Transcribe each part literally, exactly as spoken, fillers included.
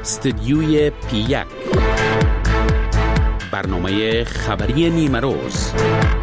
استدیوی پی یک، برنامه خبری نیمه روز.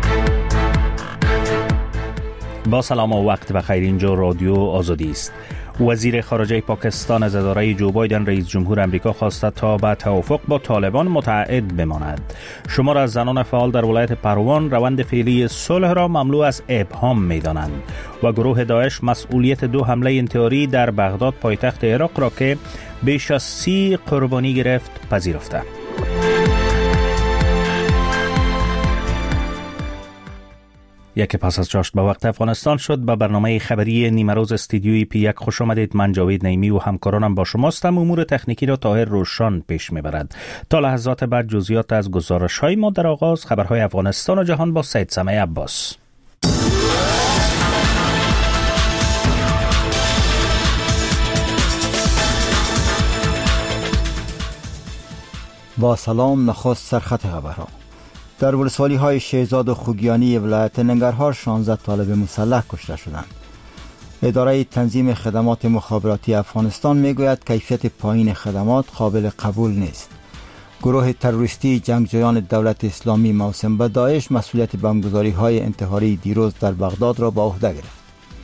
با سلام و وقت بخیر. اینجا رادیو آزادی است. وزیر خارجه پاکستان از اداره جو بایدن رئیس جمهور امریکا خواسته تا به توافق با طالبان متعهد بماند. شمار از زنان فعال در ولایت پروان روند فعلی صلح را مملو از ابهام می‌دانند و گروه داعش مسئولیت دو حمله انتحاری در بغداد پایتخت عراق را که بیش از سی قربانی گرفت پذیرفته. یک پس از چاشت به وقت افغانستان شد. به برنامه خبری نیمه روز استدیوی پی یک خوش آمدید. من جاوید نعیمی و همکارانم با شماستم. امور تکنیکی را طاهر روشان پیش میبرد. تا لحظات بعد جزئیات از گزارش های ما. در آغاز خبرهای افغانستان و جهان با سید سمیع عباس. با سلام. نخست سرخط خبرها. در ولسوالی های شهزاد و خوگیانی ولایت ننگرهار شانزده طالب مسلح کشته شدند. اداره تنظیم خدمات مخابراتی افغانستان میگوید کیفیت پایین خدمات قابل قبول نیست. گروه تروریستی جنگجویان دولت اسلامی موسوم به داعش مسئولیت بمبگذاری های انتحاری دیروز در بغداد را به عهده گرفت.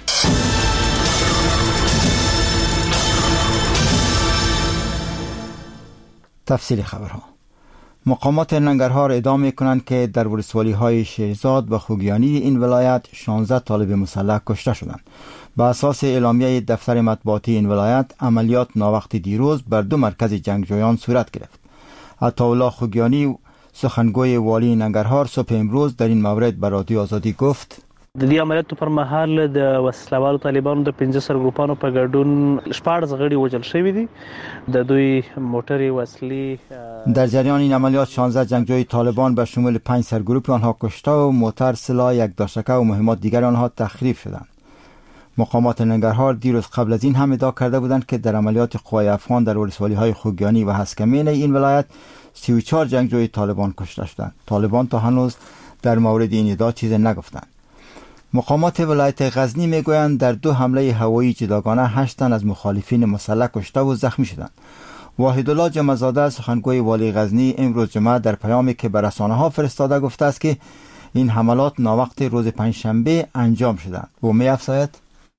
تفصیل خبرها. مقامات ننگرهار ادعا می‌کنند که در ولسوالی های شهزاد و خوگیانی این ولایت شانزده طالب مسلح کشته شدند. بر اساس اعلامیه دفتر مطبوعاتی این ولایت عملیات ناوقت دیروز بر دو مرکز جنگجویان صورت گرفت. عطاالله خوگیانی سخنگوی والی ننگرهار صبح امروز در این مورد به رادیو آزادی گفت: د دې عملیاتو پر مهال د وسلوالو طالبانو د پنځه سرګروپانو په ګډون شپاړس غړي وژل شوي دي. د دوی موټرې وسلې در جریان این عملیات شانزده جنگجوی طالبان به شمول پنج سرگروپ آنها کشته و موتر، سلاح، یک داشتکه و مهمات دیگر آنها تخریب شدند. مقامات ننگرهار دیروز قبل از این هم ادعا کرده بودند که در عملیات قوای افغان در ولسوالی های خوگیانی و هسکمین این ولایت سی و چهار جنگجوی طالبان کشته شدند. طالبان تا هنوز در مورد این ادعا چیزی نگفتند. مقامات ولایت غزنی میگویند در دو حمله هوایی جداگانه هشت تن از مخالفین مسلح کشته و زخمی شدند. واحدالله جمعزاده سخنگوی والی غزنی امروز جمعه در پیامی که به رسانه‌ها فرستاده گفته است که این حملات ناوقت روز پنجشنبه انجام شدند و می‌افزاید: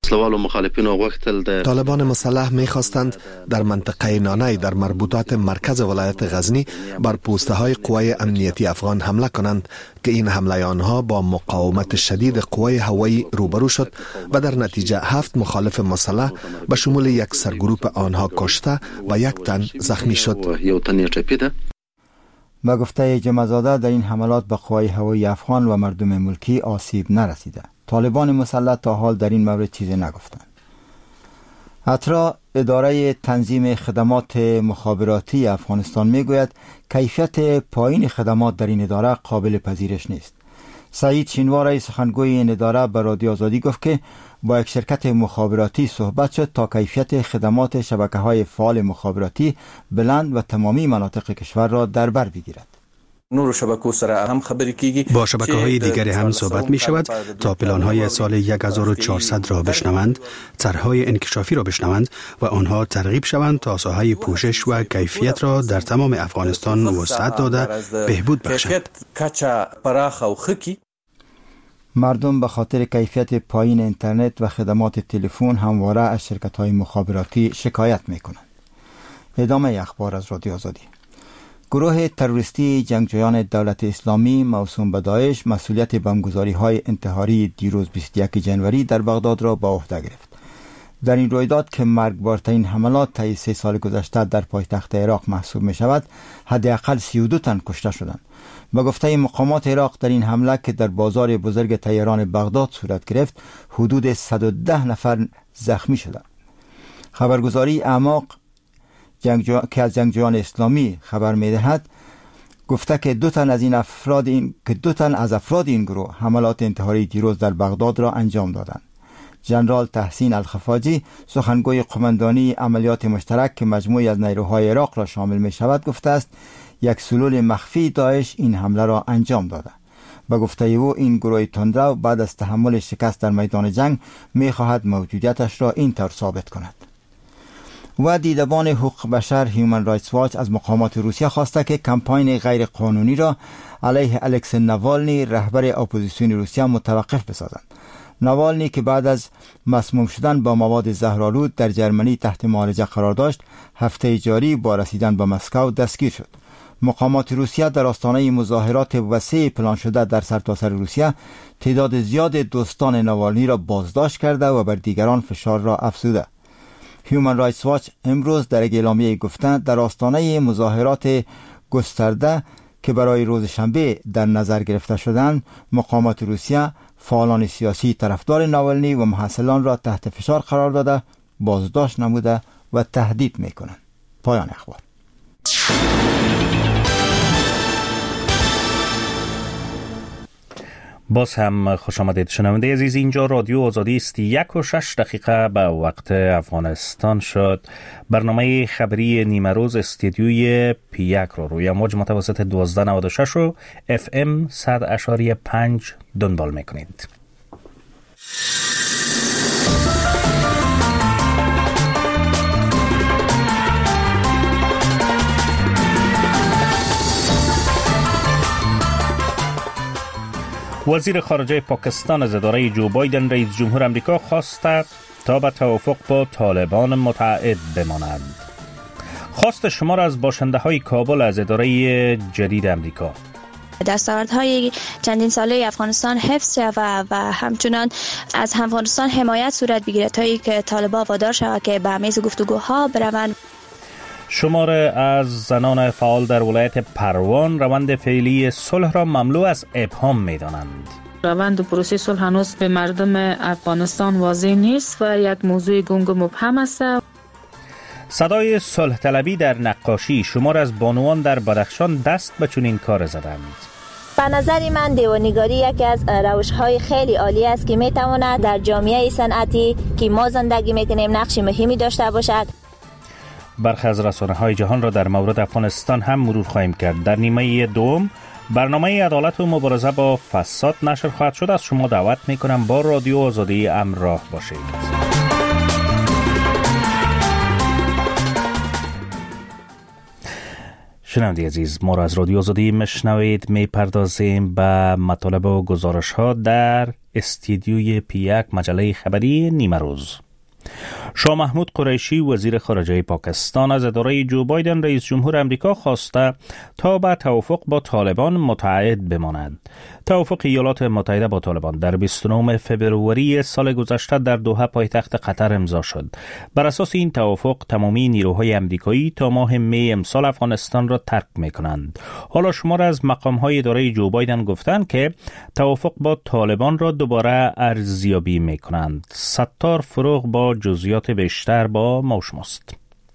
طالبان مسلح می‌خواستند در منطقه نانای در مربوطات مرکز ولایت غزنی بر پوسته های قوای امنیتی افغان حمله کنند که این حمله آنها با مقاومت شدید قوای هوایی روبرو شد و در نتیجه هفت مخالف مسلح به شمول یک سرگروپ آنها کشته و یک تن زخمی شد. با گفته جمعزاده در این حملات به قوای هوایی افغان و مردم ملکی آسیب نرسیده. طالبان مسلح تا حال در این مورد چیزی نگفتند. اترا اداره تنظیم خدمات مخابراتی افغانستان میگوید کیفیت پایین خدمات در این اداره قابل پذیرش نیست. سعید شینوار سخنگوی این اداره به رادیو آزادی گفت که با یک شرکت مخابراتی صحبت شد تا کیفیت خدمات شبکه‌های فعال مخابراتی بلند و تمامی مناطق کشور را در بر بگیرد. نور شبکه‌ها سره هم خبری کیږي. با شبکه‌های دیگر هم صحبت می شود تا پلان‌های سال هزار و چهارصد را بشنوند، طرح‌های انکشافی را بشنوند و آنها ترغیب شوند تا ساحه پوشش و کیفیت را در تمام افغانستان وسعت داده بهبود بخشند. مردم به خاطر کیفیت پایین اینترنت و خدمات تلفن همواره از شرکت‌های مخابراتی شکایت می‌کنند. ادامه اخبار از رادیو آزادی. گروه تروریستی جنگجویان دولت اسلامی موسوم به داعش مسئولیت بمبگذاری‌های انتحاری دیروز بیست و یکم ژانویه در بغداد را به عهده گرفت. در این رویداد که مرگبارترین حملات طی سه سال گذشته در پایتخت عراق محسوب می شود، حداقل سی و دو تن کشته شدند. به گفته مقامات عراق در این حمله که در بازار بزرگ طیران بغداد صورت گرفت، حدود صد و ده نفر زخمی شدند. خبرگزاری اعماق جنگجو... که از جنگجویان اسلامی خبر می‌دهد گفته که دو تن از این افراد این که دو تن از افراد این گروه حملات انتحاری دیروز در بغداد را انجام دادند. ژنرال تحسین الخفاجی سخنگوی قماندانی عملیات مشترک که مجموعی از نیروهای عراق را شامل می شود گفته است یک سلول مخفی داعش این حمله را انجام داده. به گفته او این گروه تندرو بعد از تحمل شکست در میدان جنگ می خواهد موجودیتش را این طور ثابت کند. و دیدبان حقوق بشر هیومن رایتس واچ از مقامات روسیه خواسته که کمپاین غیر قانونی را علیه الکسی ناوالنی رهبر اپوزیسیون روسیه متوقف بسازند. ناوالنی که بعد از مسموم شدن با مواد زهرآلود در جرمنی تحت معالجه قرار داشت، هفته جاری با رسیدن به مسکو دستگیر شد. مقامات روسیه در آستانه مظاهرات وسیع پلان شده در سرتاسر روسیه تعداد زیاد دوستان ناوالنی را بازداشت کرده و بر دیگران فشار را افزوده. هیومن رایتس واچ امروز در یک اعلامیه گفته در آستانه مظاهرات گسترده که برای روز شنبه در نظر گرفته شدند، مقامات روسیه فعالان سیاسی طرفدار ناوالنی و محصلان را تحت فشار قرار داده، بازداشت نموده و تهدید میکنند. پایان اخبار. باز هم خوش آمدید شنونده عزیز، اینجا رادیو آزادی است. یک و شش دقیقه به وقت افغانستان شد. برنامه خبری نیمه روز استدیوی پی یک رو روی موج متوسط دوازده نود و شش و اف ام صد اشاری پنج دنبال میکنید. وزیر خارجه پاکستان از اداره جو بایدن رئیس جمهور امریکا خواسته تا به توافق با طالبان متعهد بماند. خواست شمار از باشنده های کابل از اداره جدید امریکا. دستاوردهای چندین ساله افغانستان حفظ شود و همچنان از افغانستان حمایت صورت بگیرد تا اینکه طالبان وادار شود که به میز گفتگوها بروند. شمار از زنان فعال در ولایت پروان روند فعلی صلح را مملو از ابهام می‌دانند. روند و پروسه صلح هنوز به مردم افغانستان واضح نیست و یک موضوع گنگ و مبهم است. صدای صلح طلبی در نقاشی. شمار از بانوان در بدخشان دست به چنین کار زدند. به نظر من دیوانگاری یکی از روش‌های خیلی عالی است که می‌تواند در جامعه صنعتی که ما زندگی می‌کنیم نقش مهمی داشته باشد. برخی از رسانه‌های جهان را در مورد افغانستان هم مرور خواهیم کرد. در نیمه دوم برنامه عدالت و مبارزه با فساد نشر خواهد شد. از شما دعوت می‌کنم با رادیو آزادی همراه باشید. شنونده عزیز، ما را از رادیو آزادی میشنوید. میپردازیم به مطالب و گزارش‌ها در استودیوی پی یک مجله خبری نیمه روز. شاه محمود قریشی وزیر خارجه پاکستان از اداره جو بایدن رئیس جمهور امریکا خواسته تا به توافق با طالبان متعهد بماند. توافق ایالات متحده با طالبان در بیست و نه فوریه سال گذشته در دوحه پایتخت قطر امضا شد. بر اساس این توافق تمامی نیروهای امریکایی تا ماه می امسال افغانستان را ترک می‌کنند. حالا شمار از مقام‌های اداره جو بایدن گفتند که توافق با طالبان را دوباره ارزیابی می‌کنند. ستار فروغ با جزئیات بیشتر با ما شماست.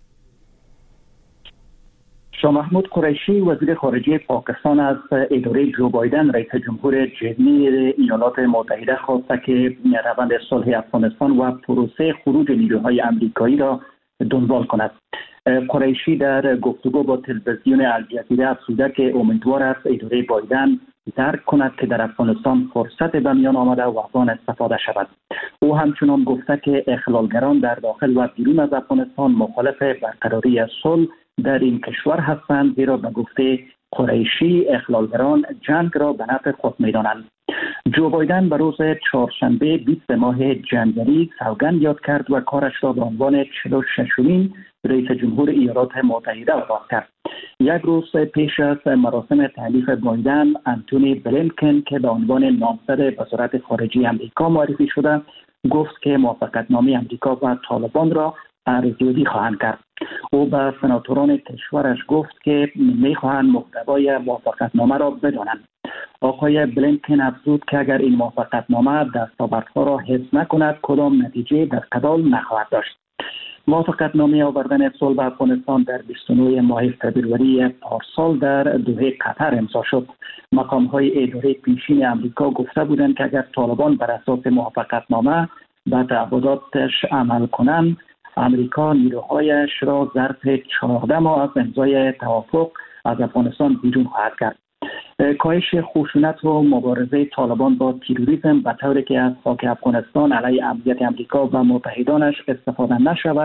شاه محمود قریشی وزیر خارجه پاکستان از اداره جو بایدن رئیس جمهور جدید ایالات متحده خواسته که روند صلح افغانستان و پروسه خروج نیروهای امریکایی را دنبال کند. قریشی در گفتگو با تلویزیون الجزیره افزوده که امیدوار است اداره بایدن درک کند که در افغانستان فرصت به میان آمده و از آن استفاده شود. او همچنان گفته که اخلالگران در داخل و بیرون از افغانستان مخالف برقراری صلح در این کشور هستند، زیرا به گفته قریشی اخلالگران جنگ را به نفع خود می‌دانند. جو بایدن به روز چهارشنبه بیست ماه جنوری سوگند یاد کرد و کارش را به عنوان چهل و ششمین رئیس جمهور ایالات متحده آغاز کرد. یک روز پیش از مراسم تحلیف بایدن، انتونی بلینکن که به عنوان نامزد وزارت خارجه امریکا معرفی شده، گفت که موافقتنامه امریکا و طالبان را ارزیابی خواهند کرد. او به سناتوران کشورش گفت که میخواهند محتوای موافقتنامه را بدانند. آقای بلینکن افزود که اگر این موافقتنامه دستاوردها را حفظ نکند کدام نتیجه در قبال نخواهد داشت. موافقتنامه آوردن صلح به افغانستان در بیست و نه ماه فوریه پارسال در دوحه قطر امضا شد. مقام‌های اداره پیشین امریکا گفته بودند که اگر طالبان بر اساس موافقتنامه به تعهداتش عمل کنند، امریکا نیروهایش را ظرف چهارده ماه از امضای توافق از افغانستان بیرون خواهد کرد. کاهش خشونت و مبارزه طالبان با تروریسم به طوری که از خاک افغانستان علیه امنیت امریکا و متحدانش استفاده نشود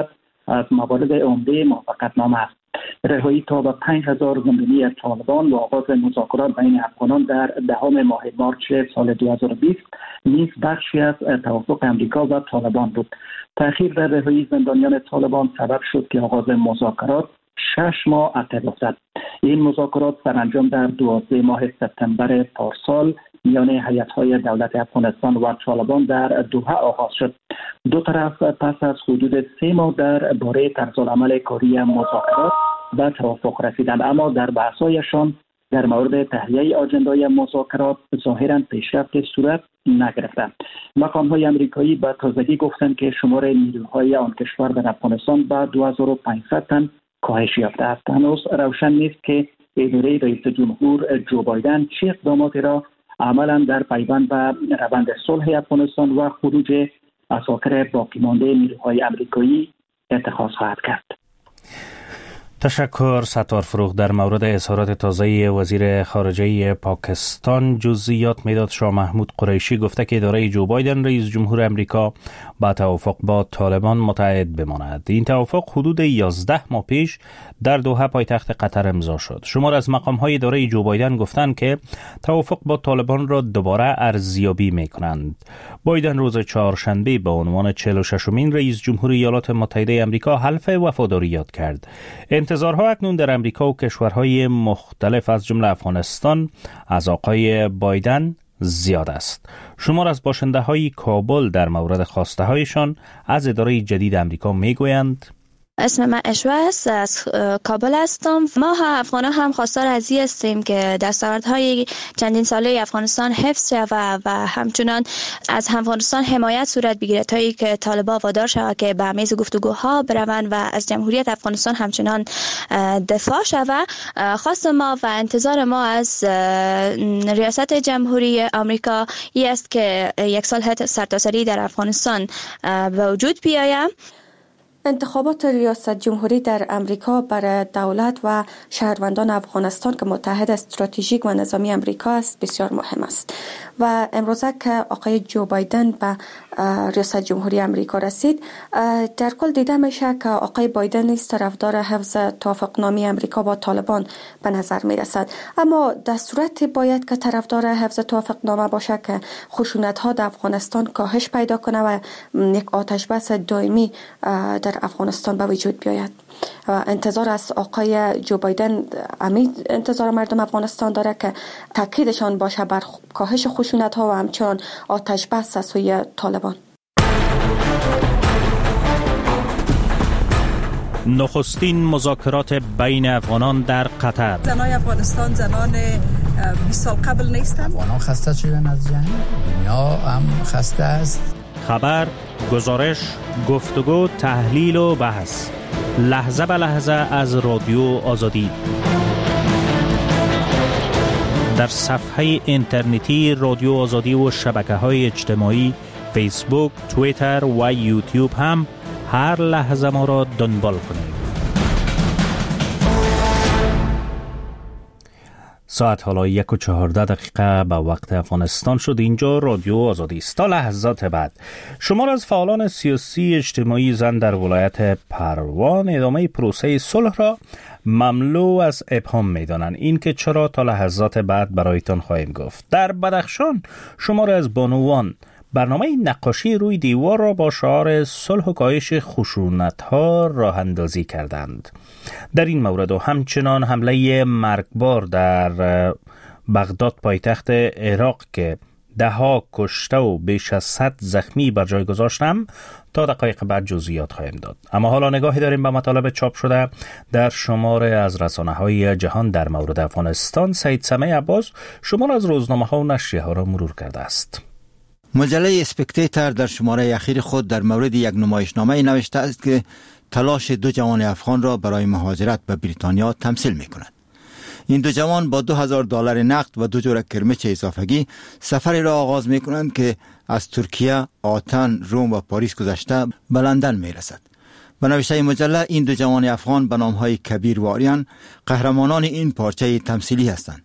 از موارد عمده موافقتنامه است. رهایی تا به پنج هزار زندانی طالبان و آغاز مذاکرات بین افغانان در دهم ماه مارچ سال دو هزار و بیست نیز بخشی از توافق امریکا و طالبان بود. تأخیر در رهایی زندانیان طالبان سبب شد که آغاز مذاکرات شش ماه عقب افتد. این مذاکرات سرانجام در دوازده ماه سپتامبر پارسال میان هیئت‌های دولت افغانستان و طالبان در دوحه آغاز شد. دو طرف پس از حدود سه ماه در باره طرزالعمل کاری مذاکرات و توافق رسیدند، اما در بحث‌هایشان در مورد تهیه آجندای مذاکرات ظاهراً پیشرفت صورت نگرفتند. مقام‌های آمریکایی به تازگی گفتند که شمار نیروهای آن کشور در افغانستان به دو هزار و پانصد تن کاهش یافته است. هنوز روشن نیست که اداره رئیس جمهور جو بایدن چه اقداماتی را عملاً در پیوند به روند صلح افغانستان و خروج اساکر باقی مانده نیروهای آمریکایی اتخاذ خواهد کرد. تشکر ستار فروغ. در مورد اظهارات تازه وزیر خارجه پاکستان جزئیات میداد شاه محمود قریشی گفته که اداره جو بایدن رئیس جمهور امریکا با توافق با طالبان متعهد بماند. این توافق حدود یازده ماه پیش در دوحه پایتخت قطر امضا شد. شمار از مقام‌های اداره جو بایدن گفتند که توافق با طالبان را دوباره ارزیابی می‌کنند. بایدن روز چهارشنبه به عنوان چهل و ششمین رئیس جمهور ایالات متحده آمریکا حلف وفاداری یاد کرد. انتظارها اکنون در امریکا و کشورهای مختلف از جمله افغانستان از آقای بایدن زیاد است. شمار از باشنده های کابل در مورد خواسته هایشان از اداره جدید امریکا می گویند: اسم من اشوه است، از کابل هستم. ما افغانان هم خواستار از این هستیم که دستاوردهای چندین ساله افغانستان حفظ شود و همچنان از افغانستان حمایت صورت بگیرد تا اینکه طالبان وادار شود که به میز گفتگوها بروند و از جمهوریت افغانستان همچنان دفاع شود. خواست ما و انتظار ما از ریاست جمهوری آمریکا این است که یک صلح سرتاسری در افغانستان به وجود بیاید. انتخابات ریاست جمهوری در امریکا برای دولت و شهروندان افغانستان که متحد استراتژیک و نظامی امریکا است بسیار مهم است و امروزه که آقای جو بایدن به ریاست جمهوری امریکا رسید، در کل دیده میشه که آقای بایدن نیز طرفدار حفظ توافقنامه امریکا با طالبان به نظر میرسد، اما در صورت باید که طرفدار حفظ توافقنامه باشه که خشونت ها در افغانستان کاهش پیدا کنه و یک آتش بس دائمی در افغانستان به وجود بیاید. انتظار از آقای جو بایدن امید انتظار مردم افغانستان داره که تاکیدشان باشه بر کاهش خشونت ها و همچنان آتش بس از سوی طالبان. نخستین مذاکرات بین افغانان در قطر. زنای افغانستان زنان بیست سال قبل نیستند. افغانان خسته شدن از جنگ، دنیا هم خسته است. خبر، گزارش، گفتگو، تحلیل و بحث لحظه به لحظه از رادیو آزادی در صفحه اینترنتی رادیو آزادی و شبکه‌های اجتماعی فیسبوک، توییتر و یوتیوب هم هر لحظه ما را دنبال کنید. ساعت حالا یک و چهارده دقیقه به وقت افغانستان شد. اینجا رادیو آزادی است. تا لحظات بعد شمار از فعالان سیاسی اجتماعی زن در ولایت پروان ادامه پروسه صلح را مملو از ابهام می‌دانند. این که چرا تا لحظات بعد برایتان خواهیم گفت. در بدخشان شمار از بانوان برنامه نقاشی روی دیوار را با شعار صلح و کاهش خشونت‌ها راه اندازی کردند. در این مورد و همچنان حمله مرگبار در بغداد پایتخت عراق که ده ها کشته و بیش از صد زخمی بر جای گذاشتم تا دقایق بعد جزئیات خواهیم داد. اما حالا نگاهی داریم به مطالب چاپ شده در شمار از رسانه‌های جهان در مورد افغانستان. سید سمیع عباس شمار از روزنامه‌ها و نشریه‌ها را مرور کرده است. مجله اسپکتیتر در شماره اخیر خود در مورد یک نمایشنامه نوشته است که تلاش دو جوان افغان را برای مهاجرت به بریتانیا تمثیل می کند. این دو جوان با دو هزار دلار نقد و دو جور کرمچ اضافگی سفری را آغاز می کنند که از ترکیه، آتن، روم و پاریس گذشته به لندن می رسد. به نوشته مجله این دو جوان افغان به نامهای کبیر و آریان قهرمانان این پارچه تمثیلی هستند.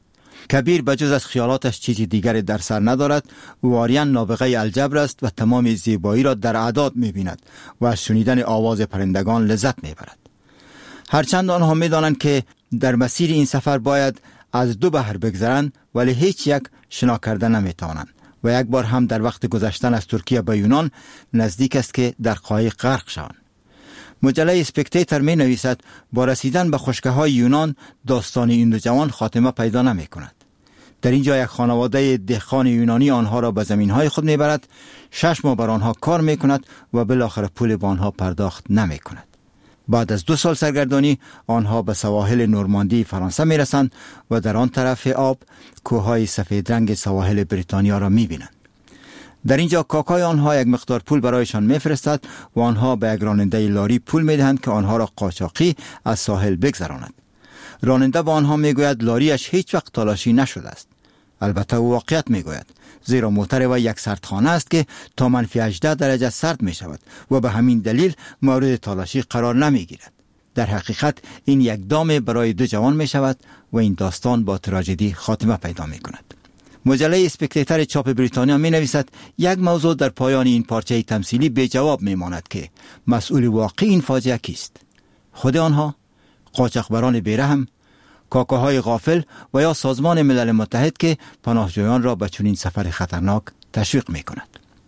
کبیر بجز از خیالاتش چیزی دیگری در سر ندارد و آریان نابغه الجبر است و تمام زیبایی را در اعداد می‌بیند و از شنیدن آواز پرندگان لذت می‌برد. هرچند آنها می‌دانند که در مسیر این سفر باید از دو بحر بگذرند، ولی هیچ یک شنا کرده نمی‌توانند و یک بار هم در وقت گذشتن از ترکیه به یونان نزدیک است که در قایق غرق شوند. مجله اسپکتیتر می نویسد با رسیدن به خشکه‌های یونان داستان این دو جوان خاتمه پیدا نمی کند. در اینجا یک خانواده دهقان یونانی آنها را به زمین‌های خود می برد، شش ماه بر آنها کار می کند و بالاخره پول به آنها پرداخت نمی کند. بعد از دو سال سرگردانی آنها به سواحل نورماندی فرانسه می رسند و در آن طرف آب کوههای سفید رنگ سواحل بریتانیا را می بینند. در اینجا کاکای آنها یک مقدار پول برایشان میفرستد و آنها به یک راننده لاری پول میدهند که آنها را قاچاقی از ساحل بگذراند. راننده با آنها میگوید لاریش هیچ وقت تالاشی نشده است. البته او واقعیت میگوید، زیرا موتر و یک سردخانه است که تا منفی هجده درجه سرد می شود و به همین دلیل مورد تالاشی قرار نمی گیرد. در حقیقت این یک دام برای دو جوان می شود و این داستان با تراژدی خاتمه پیدا می کند. مجله اسپکتیتر چاپ بریتانیا می نویسد یک موضوع در پایان این پارچه تمثیلی به جواب می ماند که مسئول واقعی این فاجعه کیست؟ خود آنها، قاچاقبران بیرحم، کاکاهای غافل و یا سازمان ملل متحد که پناهجویان را به چنین سفر خطرناک تشویق می کند.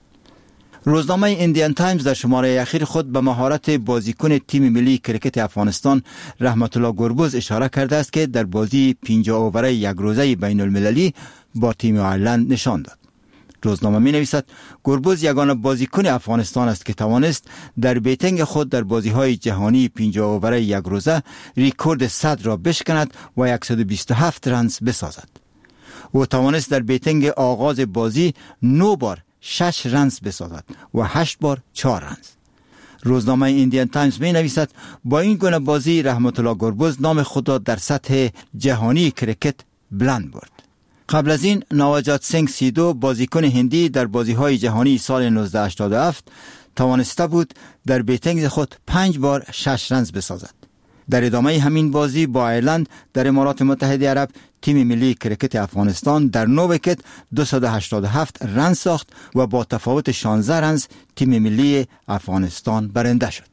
روزنامه ایندیان تایمز در شماره اخیر خود به مهارت بازیکن تیم ملی کرکت افغانستان رحمت الله گربز اشاره کرده است که در بازی پنجاه اووره یک روزه بین المللی با تیم آیرلند نشان داد. روزنامه می نویسد گربز یگانه بازیکن افغانستان است که توانست در بیتنگ خود در بازی‌های جهانی پنجاه اووره یک روزه ریکورد صد را بشکند و صد و بیست و هفت رنز بسازد. او توانست در بیتنگ آغاز بازی نه بار شش رنز بسازد و هشت بار چهار رنز. روزنامه ایندیان تایمز می نویسد با این گونه بازی رحمت الله گربز نام خود را در سطح جهانی کرکت بلند برد. قبل از این نواجات سنگ سیدو بازیکن هندی در بازی‌های جهانی سال نوزده هشتاد و هفت توانسته بود در بیتنگ خود پنج بار شش رنز بسازد. در ادامه همین بازی با ایرلند در امارات متحده عرب تیم ملی کرکت افغانستان در نه ویکت دویست و هشتاد و هفت رنز ساخت و با تفاوت شانزده رنز تیم ملی افغانستان برنده شد.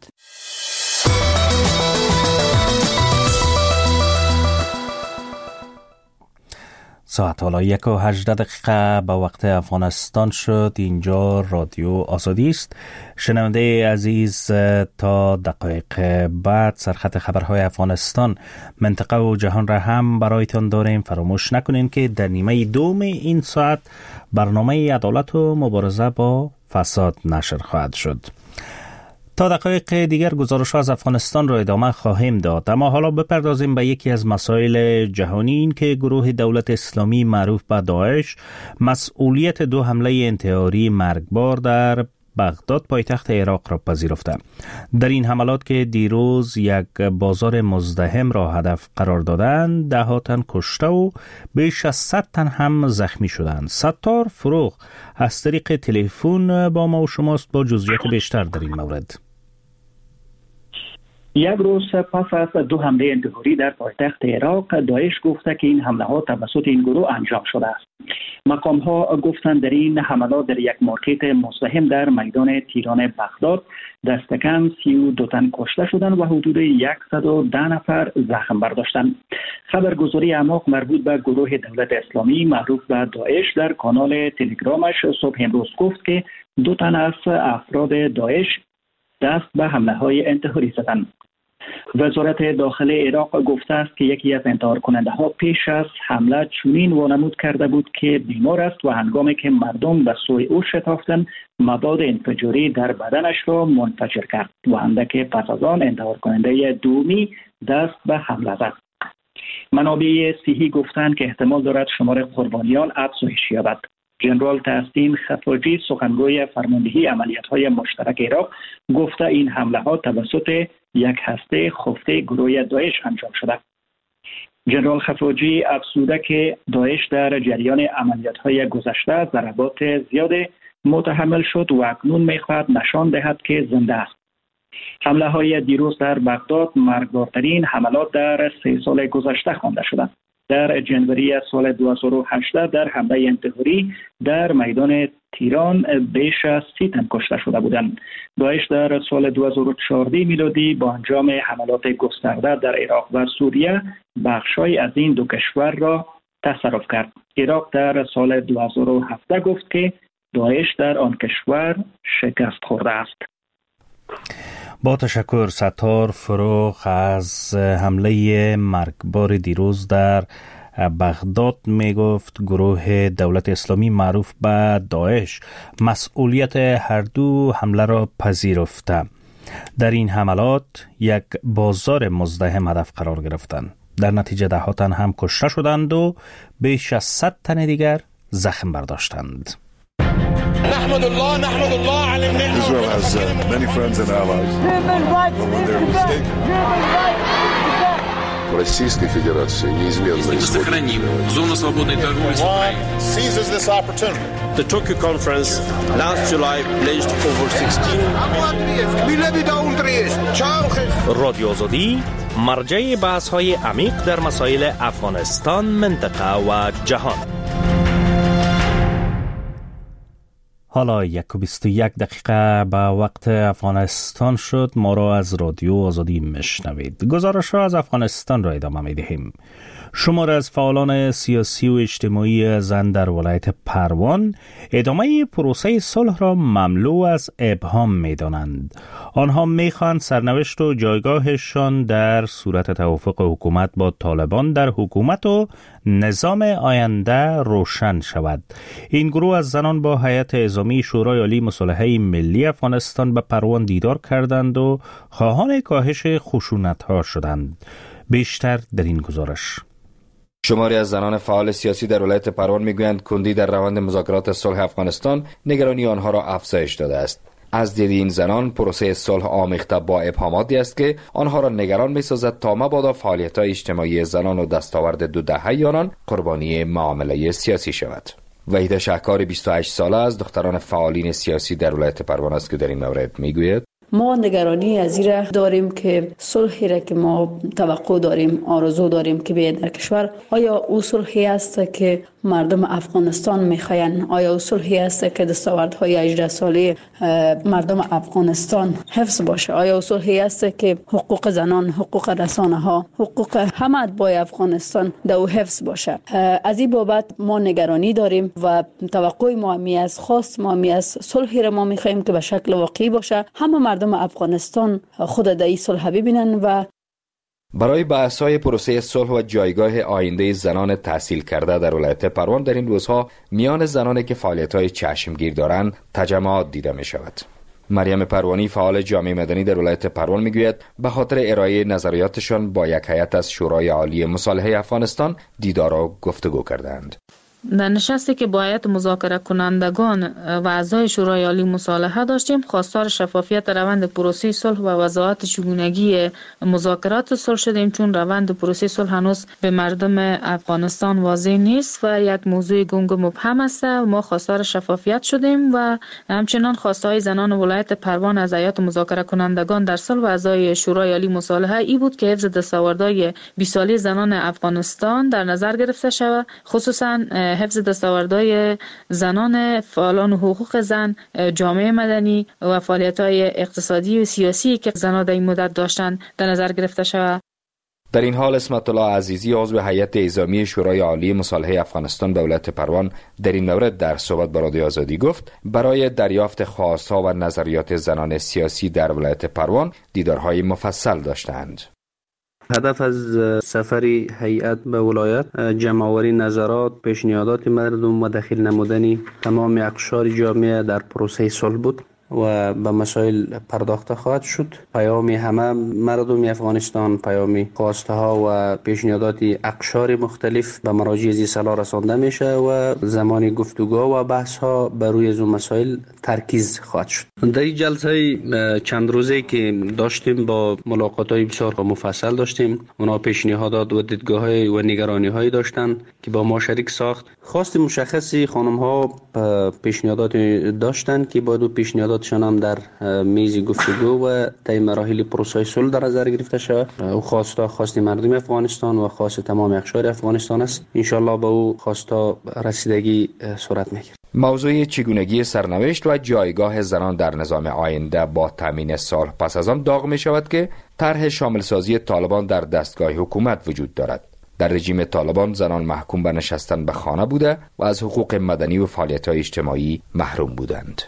ساعت حالا یک و هجده دقیقه به وقت افغانستان شد. اینجا رادیو آزادی است. شنونده عزیز، تا دقایق بعد سرخط خبرهای افغانستان، منطقه و جهان را هم برایتان داریم. فراموش نکنین که در نیمه دوم این ساعت برنامه عدالت و مبارزه با فساد نشر خواهد شد. تا دقایق دیگر گزارش از افغانستان را ادامه خواهیم داد، اما حالا بپردازیم به یکی از مسائل جهانی، این که گروه دولت اسلامی معروف به داعش مسئولیت دو حمله انتحاری مرگبار در بغداد پایتخت عراق را پذیرفته. در این حملات که دیروز یک بازار مزدحم را هدف قرار دادند، ده ها تن کشته و بیش از صد تن هم زخمی شدند. ستار فروغ از طریق تلفن با ما و شماست با جزئیات بیشتر در این مورد. یک روز پس از دو حمله انتحاری در پایتخت عراق، داعش گفته که این حمله ها توسط این گروه انجام شده است. مقام ها گفتند در این حملات در یک مارکت مزدحم در میدان تیران بغداد دست کم سی و دو تن کشته شدند و حدود صد و ده نفر زخم برداشتند. خبرگزاری اعماق مربوط به گروه دولت اسلامی معروف به داعش در کانال تلگرامش صبح امروز گفت که دو تن از افراد داعش دست به حمله های انتحاری زدند. وزارت داخل عراق گفته است که یکی از انتحار کننده ها پیش از حمله چنین وانمود کرده بود که بیمار است و هنگامی که مردم به سوی او شتافتند مواد انفجاری در بدنش را منفجر کرد و اندک پس از آن انتحار کننده دومی دست به حمله زد. منابع صحی گفتند که احتمال دارد شمار قربانیان افزایش یابد. جنرال تحسین خفاجی سخنگوی فرماندهی عملیات‌های مشترک عراق گفته این حمله ها توسط یک هسته خفته گروه داعش انجام شده. جنرال خفاجی افزوده که داعش در جریان عملیات‌های گذشته ضربات زیاد متحمل شد و اکنون می‌خواهد نشان دهد که زنده است. حمله های دیروز در بغداد مرگبارترین حملات در سه سال گذشته خوانده شدند. در جنوری سال دو هزار و هجده در حمله انتحاری در میدان تیران بیش از سی تن کشته شده بودند. داعش در سال دو هزار و چهارده میلادی با انجام حملات گسترده در عراق و سوریه بخش‌های از این دو کشور را تصرف کرد. عراق در سال دو هزار و هفده گفت که داعش در آن کشور شکست خورده است. با تشکر ستار فروغ. از حمله مرگبار دیروز در بغداد می گفت گروه دولت اسلامی معروف به داعش مسئولیت هر دو حمله را پذیرفته. در این حملات یک بازار مزدحم هدف قرار گرفتند. در نتیجه ده ها تن هم کشته شدند و بیش از صد تن دیگر زخم برداشتند. نحمد الله نحمد الله على النعمة. Israel has uh, many friends and allies. But when they're mistaken. Российской Федерации неизменно сохраним зону свободной торговли с Украиной. Seizes this opportunity. The Tokyo conference last July pledged over sixteen. رادیو آزادی مرجع بحث‌های عمیق در مسائل افغانستان، منطقه و جهان. حالا یک و بیست و یک دقیقه به وقت افغانستان شد. ما را از رادیو آزادی مشنوید. گزارش را از افغانستان را ادامه می دهیم. شمار از فعالان سیاسی و اجتماعی زن در ولایت پروان ادامه پروسه صلح را مملو از ابهام می دانند. آنها می خواهند سرنوشت و جایگاهشان در صورت توافق حکومت با طالبان در حکومت و نظام آینده روشن شود. این گروه از زنان با هیئت اعزامی شورای عالی مصالحه ملی افغانستان به پروان دیدار کردند و خواهان کاهش خشونت‌ها شدند. بیشتر در این گزارش. شماری از زنان فعال سیاسی در ولایت پروان میگویند کندی در روند مذاکرات صلح افغانستان نگرانی آنها را افزایش داده است. از دید این زنان پروسه صلح آمیخته با ابهاماتی است که آنها را نگران می‌سازد تا مبادا فعالیت‌های اجتماعی زنان و دستاورد دو دهه آنان قربانی معامله سیاسی شود. وحیده شهکار بیست و هشت ساله از دختران فعالین سیاسی در ولایت پروان است که در این مورد میگوید ما نگرانی از این داریم که صلحی را که ما توقع داریم، آرزو داریم که بیاید در کشور، آیا او صلحی است که مردم افغانستان میخواین؟ آیا او صلحی است که دستاوردهای هجده ساله مردم افغانستان حفظ باشه؟ آیا او صلحی است که حقوق زنان، حقوق رسانه ها، حقوق همه اتباع افغانستان در او حفظ باشه؟ از این بابت ما نگرانی داریم و توقع ما می از خواست ما می از صلحی را ما میخوایم که به شکل واقعی باشه. همه مردم افغانستان خود در این صلح ببینن. و برای بحث‌های پروسه صلح و جایگاه آینده زنان تحصیل کرده در ولایت پروان در این روزها میان زنانی که فعالیت‌های چشمگیر دارند تجمعات دیده می‌شود. مریم پروانی فعال جامعه مدنی در ولایت پروان میگوید به خاطر ارائه نظریاتشان با یک هیئت از شورای عالی مصالحه افغانستان دیدار و گفتگو کردند. در نشستی که با هیئت مذاکره کنندگان و اعضای شورای عالی مصالحه داشتیم، خواستار شفافیت روند پروسه صلح و وضاحت چگونگی مذاکرات صلح شدیم، چون روند پروسه صلح هنوز به مردم افغانستان واضح نیست و یک موضوع گنگ و مبهم است. ما خواستار شفافیت شدیم و همچنان خواستهای زنان ولایت پروان از هیئت مذاکره کنندگان در صلح و اعضای شورای عالی مصالحه ای بود که حفظ دستاوردهای بیست ساله زنان افغانستان در نظر گرفته شود، خصوصا حفظ دستاوردهای زنان فعالان حقوق زن، جامعه مدنی و فعالیت‌های اقتصادی و سیاسی که زنان در این مدت داشتند در نظر گرفته شود. در این حال اسمت الله عزیزی عضو هیئت اعزامی شورای عالی مصالحه افغانستان به ولایت پروان در این مورد در صحبت با رادیو آزادی گفت برای دریافت خواست‌ها و نظریات زنان سیاسی در ولایت پروان دیدارهای مفصل داشتند. هدف از سفر هیئت به ولایت جمع‌آوری نظرات، پیشنهادات مردم و دخیل نمودن تمام اقشار جامعه در پروسه صلح بود و به مسائل پرداخته خواهد شد. پیام همه مردم افغانستان، پیام خواسته ها و پیشنهادات اقشار مختلف به مراجع ذی صلاح رسانده میشه و زمان گفتگو و بحث ها بر روی از مسائل ترکیز خواهد شد. در این جلسه چند روزه که داشتیم با ملاقات‌های بسیار مفصل داشتیم، اونا پیشنهادات و دیدگاه‌های و نگرانی‌هایی داشتن که با ما شریک ساخت. خواست مشخصی خانم‌ها پیشنهادات داشتن که باید پیشنهاداتشان هم در میز گفتگو و طی مراحل پروسه صلح در نظر گرفته شود. او خواستا خواست مردم افغانستان و خواست تمام اقشار افغانستان است. ان شاء الله به او خواستا رسیدگی صورت می‌گیرد. موضوع چگونگی سرنوشت و جایگاه زنان در نظام آینده با تامین صلح پس از آن داغ می شود که طرح شامل سازی طالبان در دستگاه حکومت وجود دارد. در رژیم طالبان زنان محکوم به نشستن به خانه بوده و از حقوق مدنی و فعالیت‌های اجتماعی محروم بودند.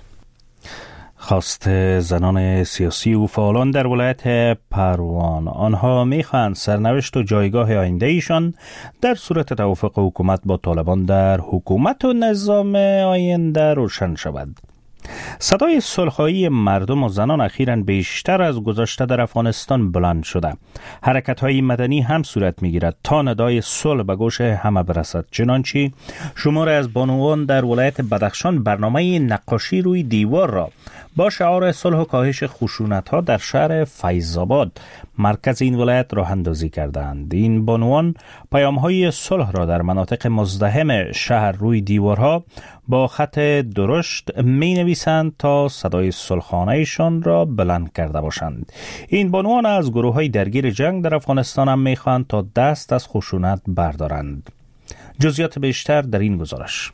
خواست زنان سیاسی و فعالان در ولایت پروان، آنها میخواهند سرنوشت و جایگاه آینده ایشان در صورت توافق حکومت با طالبان در حکومت و نظام آینده روشن شود. صدای صلح‌خواهی مردم و زنان اخیراً بیشتر از گذشته در افغانستان بلند شده. حرکت‌های مدنی هم صورت می‌گیرد تا ندای صلح به گوش همه برسد. چنانچه شمار از بانوان در ولایت بدخشان برنامه نقاشی روی دیوار را با شعار صلح و کاهش خشونت‌ها در شهر فیض‌آباد مرکز این ولایت راه اندازی کردند. این بانوان پیام‌های صلح را در مناطق مزدحم شهر روی دیوارها با خط درشت می‌نویسند تا صدای صلحانه‌شان را بلند کرده باشند. این بانوان از گروه‌های درگیر جنگ در افغانستان هم می‌خواهند تا دست از خشونت بردارند. جزئیات بیشتر در این گزارش.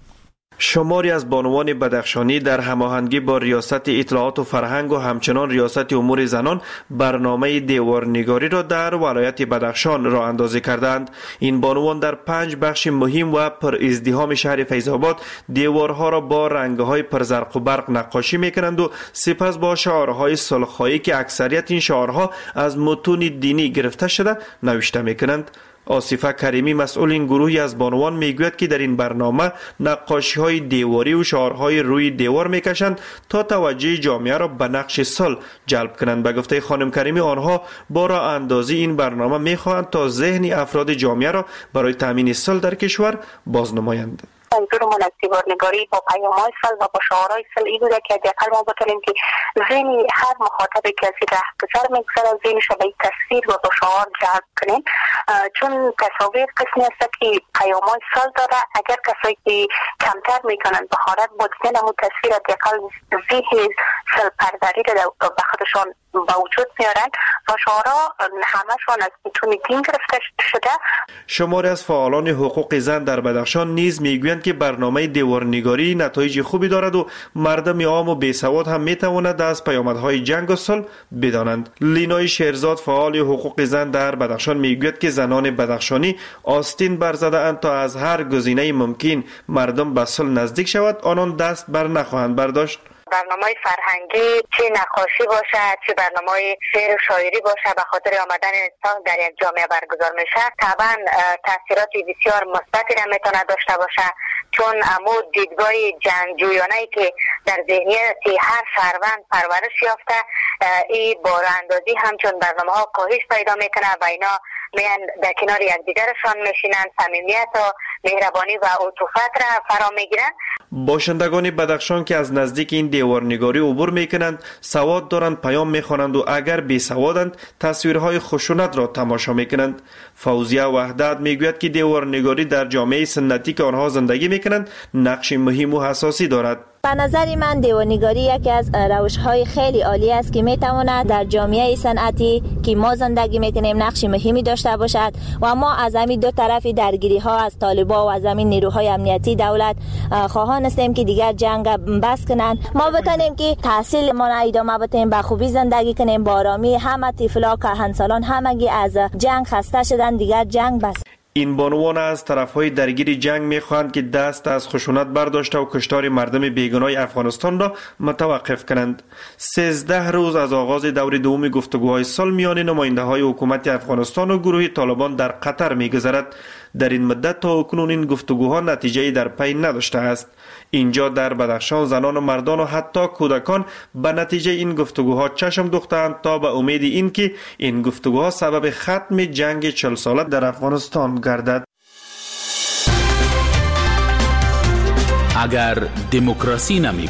شماری از بانوان بدخشانی در هماهنگی با ریاست اطلاعات و فرهنگ و همچنان ریاست امور زنان برنامه دیوارنگاری را در ولایت بدخشان راه اندازی کردند. این بانوان در پنج بخش مهم و پر ازدحام شهر فیض‌آباد دیوارها را با رنگ‌های پرزرق و برق نقاشی می‌کنند و سپس با شعارهای صلح‌خواهی که اکثریت این شعارها از متون دینی گرفته شده نوشته می‌کنند. آصفه کریمی مسئول این گروهی از بانوان میگوید که در این برنامه نقاشی های دیواری و شعارهای روی دیوار میکشند تا توجه جامعه را به نقش صلح جلب کنند. به گفته خانم کریمی آنها با راه اندازی این برنامه میخواهند تا ذهن افراد جامعه را برای تامین صلح در کشور بازنمایند. منظورمون از دیوارنگاری با پیام‌های صلح و با شعارهای صلح این بوده که حداقل ما بتونیم که ذهن هر مخاطبی که از این رهگذر میگذره ذهنش را به این تصویر و با شعار جلب کنیم، چون تصاویر قسمی است که پیام‌های صلح داره. اگر کسایی که کمتر میکنن بهارت با دیدن همون تصویر حداقل ذهن صلح پروری را به خودشان با وجود میارن و شعارها همشون از متون دین گرفته شده. شماری از فعالان حقوق زن در بدخشان نیز میگویند که برنامه دیوارنگاری نتایج خوبی دارد و مردم عام و بیسواد هم میتواند از پیامدهای جنگ و صلح بدانند. لینای شیرزاد فعال حقوق زن در بدخشان میگوید که زنان بدخشانی آستین برزده اند تا از هر گزینه ممکن مردم به صلح نزدیک شود آنان دست بر نخواهند برداشت. برنامه فرهنگی چه نقاشی باشد چه برنامه شعر و شاعری باشد به خاطر آمدن انسان در یک جامعه برگزار میشه طبعا تاثیرات بسیار مثبتی را میتونه داشته باشه، چون امو دیدگاه جنگجویانه‌ای که در ذهنیت هر شهروند پرورش یافته این بار اندازی همچون برنامه ها کاهش پیدا میکنه و اینا میان در کنار یکدیگرشان میشینن، صمیمیت و مهربانی و عطوفت را فرا میگیرن. باشندگان بدخشان که از نزدیک این دیوارنگاری عبور میکنند سواد دارند، پیام میخوانند و اگر بی سوادند تصویرهای خشونت را تماشا میکنند. فوزیه وحدت میگوید که دیوارنگاری در جامعه سنتی که آنها زندگی میکنند نقش مهم و حساسی دارد. به نظر من دیوارنگاری یکی از روش‌های خیلی عالی است که میتواند در جامعه صنعتی که ما زندگی میکنیم نقش مهمی داشته باشد و ما از همین دو طرفی درگیری ها از طالبان و از همین نیروهای امنیتی دولت خواهان هستیم که دیگر جنگ بس کنند. ما بتونیم که تحصیل ما ادامه بدیم، به خوبی زندگی کنیم، با آرامی. همه طفلا که هنسالان همگی از جنگ خسته شدن، دیگر جنگ بس. این بانوان از طرفهای درگیر جنگ میخواهند که دست از خشونت برداشته و کشتار مردم بیگناه افغانستان را متوقف کنند. سیزده روز از آغاز دور دوم گفتگوهای صلح میان نماینده های حکومت افغانستان و گروه طالبان در قطر میگذرد. در این مدت تا اکنون این گفتگوها نتیجه‌ای در پی نداشته است. اینجا در بدخشان زنان و مردان و حتی کودکان به نتیجه این گفتگوها چشم دوختند تا به امید این که این گفتگوها سبب ختم جنگ چهل ساله در افغانستان گردد. اگر دموکراسی نمی بود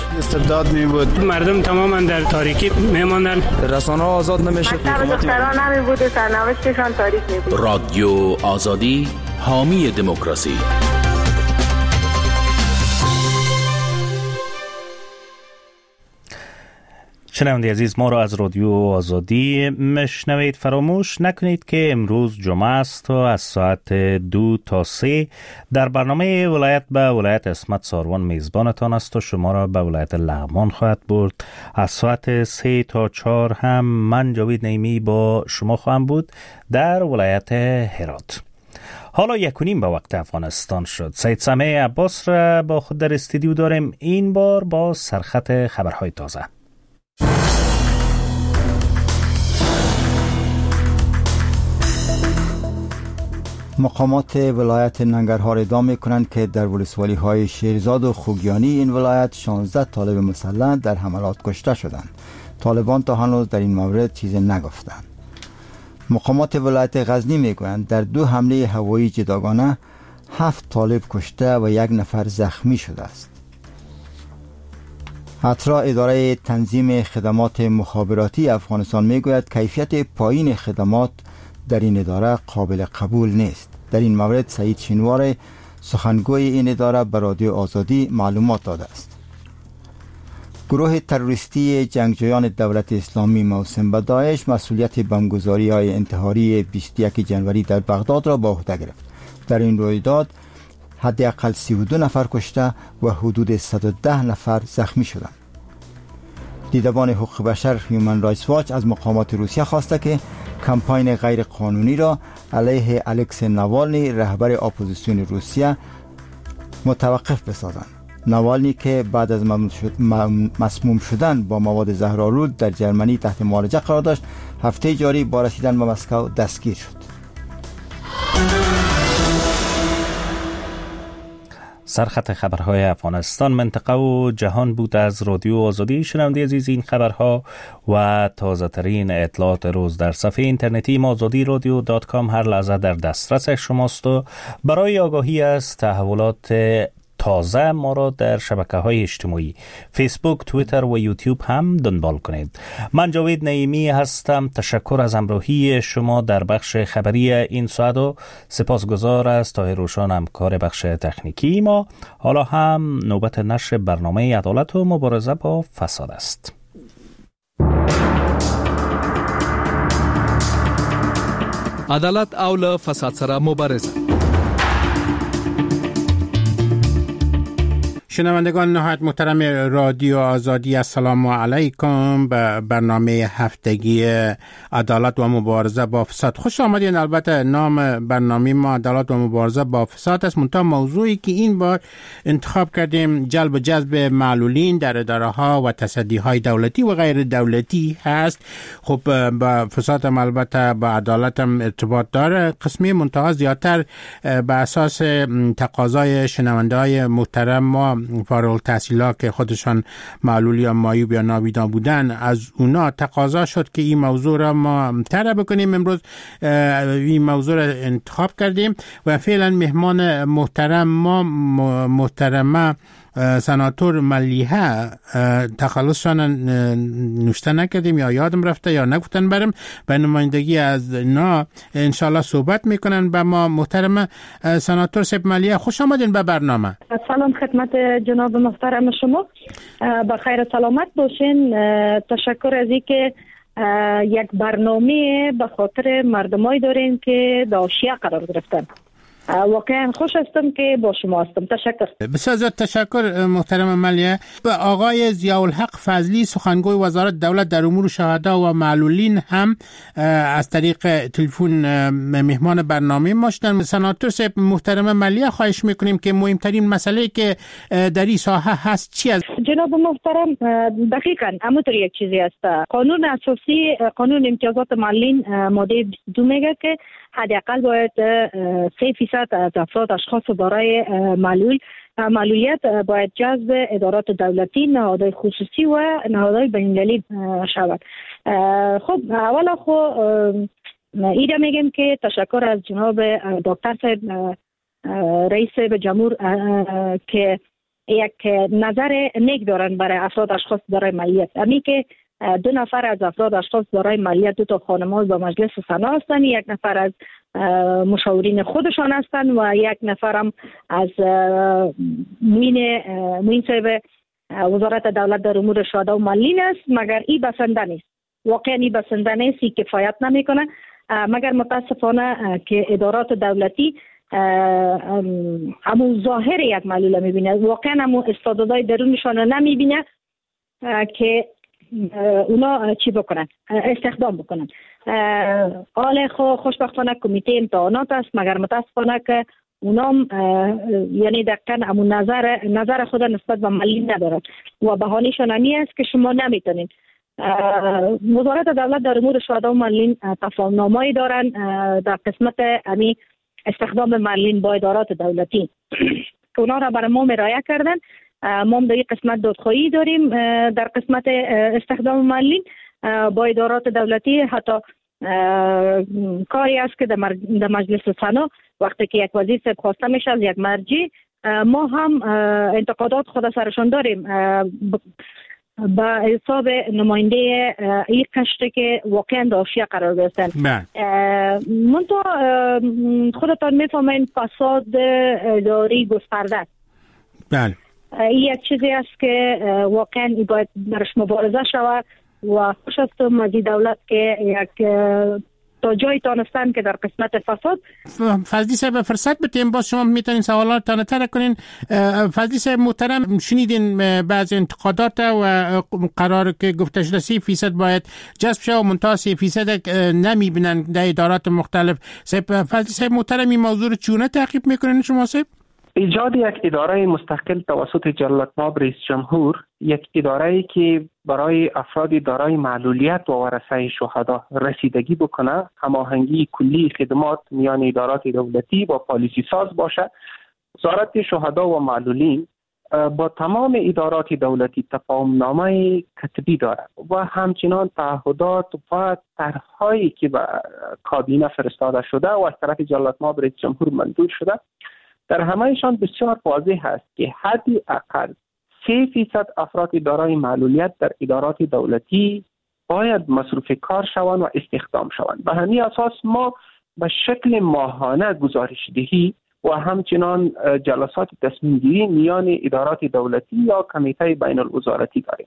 استبداد می بود. مردم تماما در تاریکی میماندن. رسانه ها آزاد نمیشد. مکتب دختران نمی بود و سرنوشتشان تاریک می بود. رادیو آزادی، حامی دموکراسی. شنونده عزیز، ما را از رادیو آزادی مشنوید. فراموش نکنید که امروز جمعه است و از ساعت دو تا سه در برنامه ولایت به ولایت اسمت ساروان میزبانتان است و شما را به ولایت لغمان خواهد برد. از ساعت سه تا چهار هم من جاوید نعیمی با شما خواهم بود در ولایت هرات. حالا یک و نیم به وقت افغانستان شد. سید سمیع عباس را با خود در استودیو داریم، این بار با سرخط خبرهای تازه. مقامات ولایت ننگرهار ادعا می‌کنند که در ولسوالی های شیرزاد و خوگیانی این ولایت شانزده طالب مسلح در حملات کشته شدند. طالبان تا هنوز در این مورد چیزی نگفتند. مقامات ولایت غزنی میگویند در دو حمله هوایی جداگانه هفت طالب کشته و یک نفر زخمی شده است. اترا اداره تنظیم خدمات مخابراتی افغانستان میگوید کیفیت پایین خدمات در این اداره قابل قبول نیست. در این مورد سعید شینوار سخنگوی این اداره به رادیو آزادی معلومات داده است. گروه تروریستی جنگجویان دولت اسلامی موسوم به داعش مسئولیت بمبگذاری های انتحاری بیست و یک جنوری در بغداد را به عهده گرفت. در این رویداد حداقل سی و دو نفر کشته و حدود صد و ده نفر زخمی شدند. دیدبان حقوق بشر هیومن رایتس واچ از مقامات روسیه خواسته که کمپاین غیر قانونی را علیه الکسی ناوالنی رهبر اپوزیسیون روسیه متوقف بسازند. ناوالنی که بعد از مسموم شدن با مواد زهرآلود در جرمنی تحت معالجه قرار داشت، هفته جاری با رسیدن به مسکو دستگیر شد. سرخط خبرهای افغانستان، منطقه و جهان بود از رادیو آزادی. شنونده عزیز، این خبرها و تازه ترین اطلاعات روز در صفحه اینترنتی ما آزادی رادیو دات کام هر لحظه در دسترس شماست و برای آگاهی از تحولات تازه ما را در شبکه‌های اجتماعی فیسبوک، توییتر و یوتیوب هم دنبال کنید. من جاوید نعیمی هستم. تشکر از همراهی شما در بخش خبری این ساعت و سپاسگزار از طاهر روشان همکار بخش تکنیکی ما. حالا هم نوبت نشر برنامه عدالت و مبارزه با فساد است. عدالت او له فساد سره مبارزه. شنوندگان نهایت محترم رادیو آزادی، السلام علیکم به برنامه هفتگی عدالت و مبارزه با فساد خوش آمدین. البته نام برنامه ما عدالت و مبارزه با فساد است، منتها موضوعی که این بار انتخاب کردیم جلب و جذب معلولین در اداره ها و تصدی های دولتی و غیر دولتی هست. خب با فساد هم البته با عدالت هم ارتباط داره. قسمی منتها زیادتر به اساس تقاضای شنونده های محترم ما فارغ التحصیلا که خودشان معلول یا معیوب یا نابینا بودن، از اونا تقاضا شد که این موضوع را ما طرح بکنیم. امروز این موضوع را انتخاب کردیم و فعلا مهمان محترم ما محترمه سناتور ملیحه، تخلصشان نوشته نکردیم یا یادم رفته یا نگفتن برم، به نمایندگی از نا انشالله صحبت میکنن با ما. محترم سناتور سیب ملیحه، خوش آمدین به برنامه. سلام خدمت جناب محترم شما، بخیر سلامت باشین. تشکر از اینکه یک برنامه به خاطر مردمای دارین که داشیه قرار گرفتن. واقعا خوش هستم که با شما هستم. تشکر. بسیار زیاد تشکر محترم ملیحه. به آقای ضیاءالحق فضلی، سخنگوی وزارت دولت در امور شهدا و معلولین هم از طریق تلفن مهمان برنامه ما شدن. سناتور صاحب محترم ملیحه، خواهش میکنیم که مهمترین مسئله که در این ساحه هست چی است؟ جناب محترم، دقیقاً همونطور یک چیزی است. قانون اساسی قانون امتیازات معلولین ماده بیست و دو میگه که حداقل باید سه فیصد از افراد اشخاص دارای معلول معلولیت باید جذب ادارات دولتی، نهادهای خصوصی و نهادهای بین‌المللی شود. خب اولا خب ایده میگم که تشکر از جناب دکتر صاحب رئیس به جمهور که یک نظر نیک دارن برای افراد اشخاص دارای مالیت. امی که دو نفر از افراد اشخاص دارای مالیت دو تا خانم‌ها با مجلس سنا هستند، یک نفر از مشاورین خودشان هستند و یک نفر هم از معین معین صاحب وزارت دولت در امور شهدا و معلولین است. مگر این بسنده نیست، واقعا این بسنده نیست، این کفایت نمیکنه. مگر متاسفانه که ادارات دولتی همون ظاهر یک معلول میبینه، واقعا همون استعدادهای درونشان رو نمیبینه که اونا چی بکنن، استخدام بکنن. حال خوشبختانه کمیته امتحانات است، مگر متاسفانه که اونام یعنی دقیقا همون نظر نظر خود نسبت به معلولین ندارن و بهانه‌شان این است که شما نمیتونین. وزارت دولت در امور شهدا و معلولین تفاهم‌نامه‌ای دارن در قسمت امی استخدام معلولین با ادارات دولتی که اونا را برای ما مرایه کردن. ما در این قسمت دادخواهی داریم در قسمت استخدام معلولین با ادارات دولتی. حتی کاری است که در مجلس سنا وقتی که یک وزیر صاحب خواسته میشه از یک مرجع، ما هم انتقادات خود سرشان داریم با حساب نماینده این قشر که واقعا داشیه قرار گرفتن. منتها خودتان میفهمین فساد اداری گسترده است. بله. این یک چیزی است که واقعا باید برش مبارزه شود و خوش است مجید دولت که یک تا جایی تانستن که در قسمت فساد. فضلی صاحب فرصت بتیم باز شما میتونین سوالاتتان تر کنین. فضلی صاحب محترم، شنیدین بعض انتقادات و قرار که گفته شده سی فیصد باید جذب شه و منتها سی فیصد نمیبینن در ادارات مختلف. فضلی صاحب محترم این موضوع رو چونه تعقیب میکنین شما صاحب؟ ایجاد یک اداره مستقل توسط جلالتمآب رئیس جمهور، یک اداره‌ای که برای افراد دارای معلولیت و ورثه شهدا رسیدگی بکنه، هماهنگی کلی خدمات میان ادارات دولتی و پالیسی ساز باشه. وزارت شهدا و معلولین با تمام ادارات دولتی تفاهم‌نامه کتبی داره و همچنان تعهدات و طرح‌هایی که به کابینه فرستاده شده و از طرف جلالتمآب رئیس جمهور منظور شده، در همهشان بسیار واضح است که حدی اقل سه فیصد افراد دارای معلولیت در ادارات دولتی باید مصروف کار شوند و استخدام شوند. به همین اساس ما به شکل ماهانه گزارش دهی و همچنان جلسات تصمیم گیری میان ادارات دولتی یا کمیته بین الوزارتی داریم.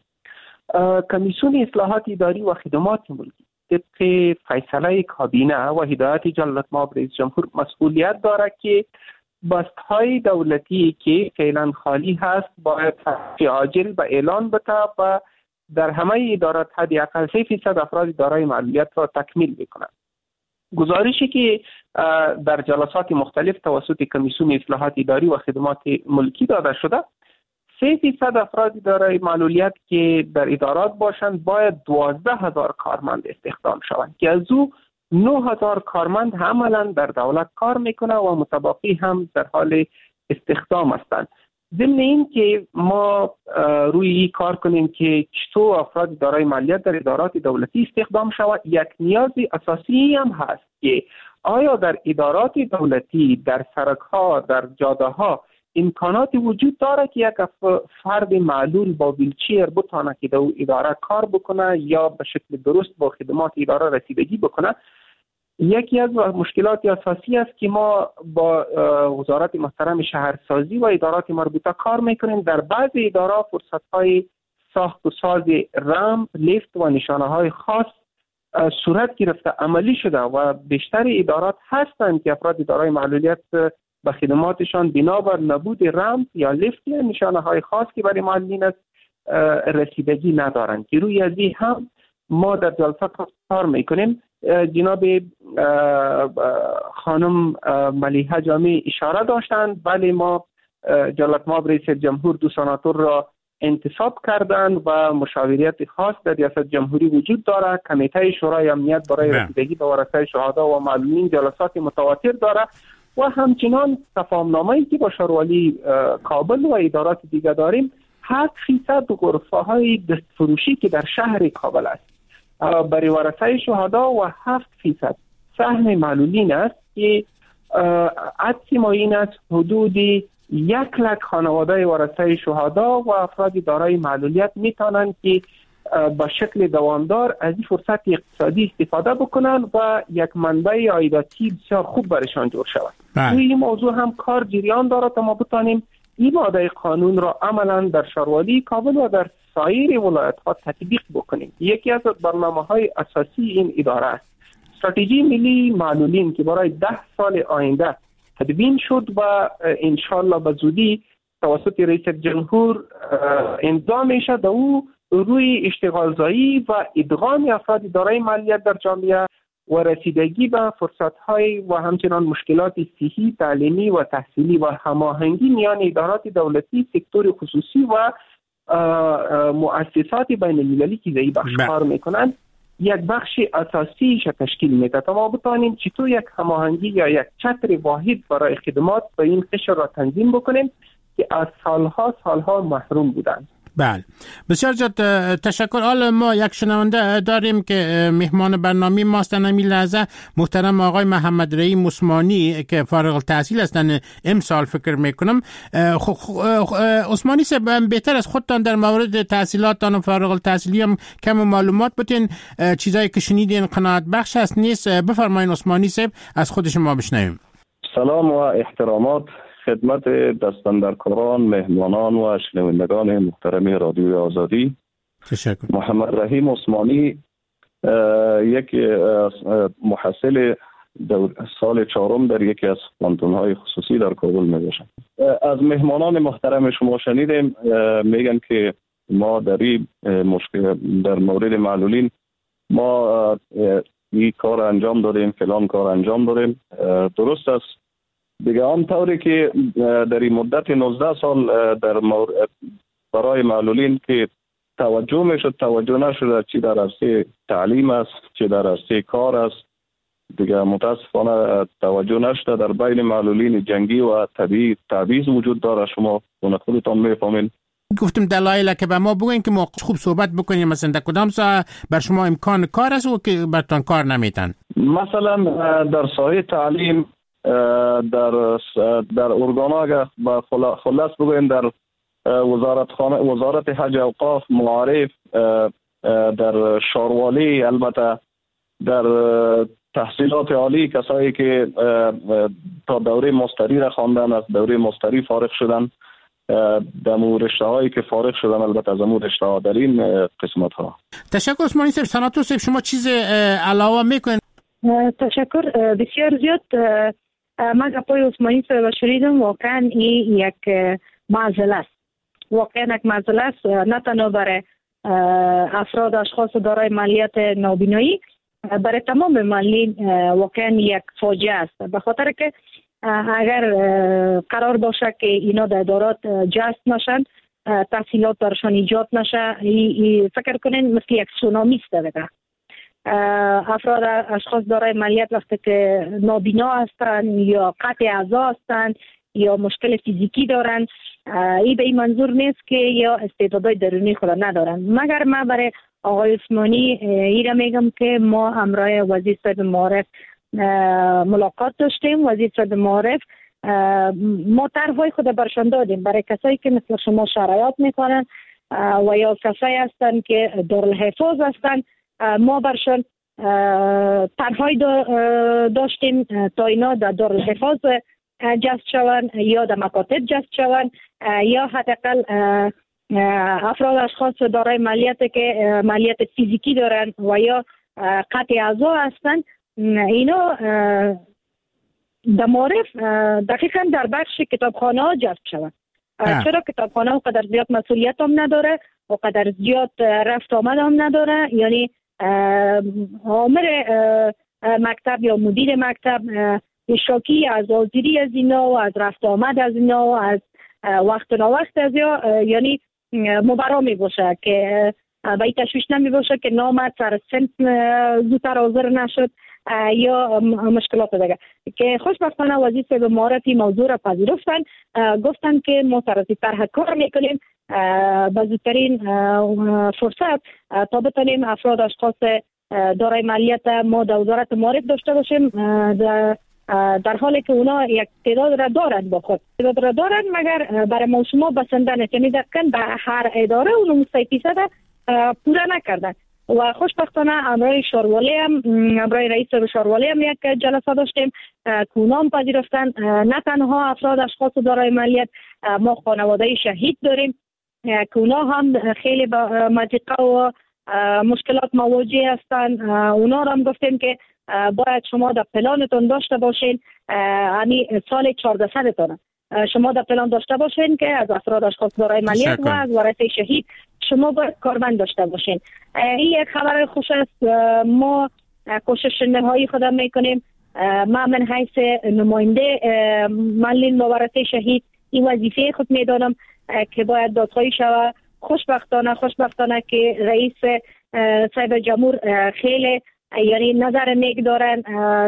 کمیسیون اصلاحات اداری و خدمات ملکی طبق فیصله کابینه و هدایت جلالتمآب رئیس جمهور مسئولیت داره که بست‌های دولتی که فعلا خالی هست باید فی عاجل به اعلان بده و در همه ادارات حداقل سه فیصد افراد دارای معلولیت را تکمیل بکنند. گزارشی که در جلسات مختلف توسط کمیسیون اصلاحات اداری و خدمات ملکی داده شده، سه فیصد افراد دارای معلولیت که در ادارات باشند باید دوازده هزار کارمند استخدام شوند که از او نه هزار کارمند عملا در دولت کار میکنه و متبقی هم در حال استخدام هستند. ضمن این که ما روی این کار کنیم که چطور افراد دارای معلولیت در ادارات دولتی استخدام شود، یک نیاز اساسی هم هست که آیا در ادارات دولتی، در سرک ها، در جاده ها امکانات وجود داره که یک فرد معلول با ویلچیر بتونه که در اداره کار بکنه یا به شکل درست با خدمات اداره رسیدگی بکنه. یکی از مشکلات اساسی است که ما با وزارت محترم شهرسازی و ادارات مربوطه کار میکنیم. در بعضی ادارات فرصت‌های ساخت و ساز رم، لیفت و نشانه‌های خاص صورت گرفته، عملی شده و بیشتر ادارات هستند که افراد دارای معلولیت به خدماتشان بنابر نبود رم یا لیفت یا نشانه‌های خاص که برای معلولین است رسیدگی ندارند که روی از این هم ما در جلسات کار میکنیم. جناب خانم ملیحه جامی اشاره داشتند، ولی ما جلالتمآب رئیس جمهور دو سناتور را انتصاب کردند و مشاوریت خاص در ریاست جمهوری وجود داره. کمیته شورای امنیت برای رسیدگی به ورثه شهدا و معلولین جلسات متواتر داره و همچنان تفاهم‌نامه‌ای که با شاروالی کابل و ادارات دیگر داریم، هفت فیصد غرفه‌های دستفروشی که در شهر کابل است برای ورثه شهدا و هفت فیصد سهم معلولین است که عدس ما این است حدود یک لک خانواده ورثه شهدا و افراد دارای معلولیت میتونن که به شکل دوامدار از این فرصت اقتصادی استفاده بکنن و یک منبع عایداتی بسیار خوب برشان جور شود. توی این موضوع هم کار جریان داره تا ما بتانیم این ماده قانون را عملا در شاروالی کابل و در سایر ولایت ها تطبیق بکنیم. یکی از برنامه‌های اساسی این اداره است استراتژی ملی معلولین که برای ده سال آینده تدوین شد و انشالله به زودی توسط رئیس جمهور امضا میشه. در او روی اشتغالزایی و ادغام افراد دارای معلولیت در جامعه و رسیدگی به فرصت‌های و همچنان مشکلات صحی، تعلیمی و تحصیلی و هماهنگی میان ادارات دولتی، سکتور خصوصی و مؤسسات بین المللی که زی بخش کار میکنند یک بخش اساسیش تشکیل میده تا ما بتانیم چطور یک هماهنگی یا یک چتر واحد برای خدمات به این قشر را تنظیم بکنیم که از سالها سالها محروم بودند. بله بسیار زیاد تشکر. حالا ما یک شنونده داریم که مهمان برنامه ماست در این لحظه، محترم آقای محمد رحیم عثمانی که فارغ التحصیل هستند امسال فکر میکنم. عثمانی صاحب بهتر از خودتان در مورد تحصیلاتتان و فارغ التحصیلی هم کم معلومات بتین، چیزایی که شنیدین قناعت بخش است نیست؟ بفرمایید عثمانی صاحب از خود شما بشنویم. سلام و احترامات خدمت دستاندرکاران، مهمانان و شنوندگان محترم رادیوی آزادی. تشکر. محمد رحیم عثمانی یک محصل سال چهارم در یکی از پانتون‌های خصوصی در کابل میباشم. از مهمانان محترم شما شنیدیم میگن که ما در این مشکل در مورد معلولین ما این کار انجام دادیم، فلان کار انجام دادیم. درست است دیگه. آن طوری که در این مدت نوزده سال در برای معلولین که توجه میشد توجه نشده، چی در عرصه تعلیم است چی در عرصه کار است، دیگه متاسفانه توجه نشده. در بین معلولین جنگی و طبیعی تبعیض وجود داره، شما خودتان میفهمین. گفتم دلایل که به ما بگوین که ما خوب صحبت بکنیم، مثلا در کدام ساحه بر شما امکان کار است و که برتان کار نمیتن؟ مثلا در ساحه تعلیم در در ارگان‌ها با خلاص بگویم در وزارت خانه وزارت حج اوقاف، معارف، در شاروالی، البته در تحصیلات عالی کسایی که تا دوره ماستری را خواندن از دوره ماستری فارغ شدن، در رشته هایی که فارغ شدن البته از امور رشته ها در این قسمت ها. تشکر عثمانی صاحب. سناتور صاحب شما چیز علاوه میکنید؟ تشکر بسیار زیاد. من گپای عثمانی صاحب شنیدم، واقعا این یک معضله است. واقعا یک معضله است، نه تنها برای افراد اشخاص دارای معلولیت نابینایی، برای تمام معلولین واقعا یک فاجعه است. به خاطر که اگر قرار باشه که اینا در ادارات جذب نشن، تحصیلات درشان ایجاد نشه، فکر کنین مثل یک سونامی است. دیگه افراد اشخاص دارای معلولیت وقتی که نابینا هستند یا قطع اعضا هستند یا مشکل فیزیکی دارن، این به این منظور نیست که یا استعدادهای درونی خود ندارن. مگر من برای آقای عثمانی این را میگم که ما همراه وزیر صاحب معارف ملاقات داشتیم. وزیر صاحب معارف ما طرح‌های خود برشان دادیم برای کسایی که مثل شما شرایط میکنن و یا کسایی هستن که دارالحفاظ هستن. ما برشان طرح‌های داشتیم تا اینا در دارالحفاظ جذب شوند یا در مکاتب جذب شوند یا حداقل افراد اشخاص دارای معلولیت که معلولیت فیزیکی دارن و یا قطع اعضا هستند. اینا در معارف دقیقاً در بخش کتابخانه ها جذب شوند. چرا کتابخانه ها قدر زیاد مسئولیت هم نداره و قدر زیاد رفت آمد هم نداره، یعنی آمر مکتب یا مدیر مکتب شاکی از حاضری از اینا و از رفت آمد از اینا و از وقت و وقت از یا یعنی مبرا می باشه که به این تشویش نمی باشه که نامد سر سنت زودتر حاضر نشد یا مشکلات دیگه که خوشبختانه وزیر صاحب معارفی موضوع را پذیرفتن، گفتن که ما سر از طرح کار میکنیم به زودترین فرصت تا بتانیم افراد اشخاص دارای معلولیت ما در وزارت معارف داشته باشیم. در حالی که اونا یک تعداد را دارند با خود تعداد را دارند مگر برای ما شما بسنده نیست، یعنی دقیقاً به هر اداره اون مستحق فیصد پورا نکردن. و خوشبختانه امرای شاروالی هم امرای رئیس شاروالی هم یک جلسه داشتیم که اونا هم پذیرفتن نه تنها افراد اشخاص دارای مالیت، ما خانواده شهید داریم که اونا هم خیلی با مضیقه و مشکلات مواجه هستند. اونا را هم گفتیم که باید شما در پلانتون داشته باشین، یعنی سال چهارده تون شما در پلان داشته باشین که از افراد اشخاص دارای مالیت و از ورثه شهید شما باید کارمند داشته باشین. این یک خبر خوش است. ما کوشش نهایی خودم میکنیم. ما من حیث نماینده معلم و ورثه شهید این وظیفه خود میدانم که باید دادخواهی شود. خوشبختانه خوشبختانه که رئیس صاحب جمهور خیلی یعنی نظر نیک دارن،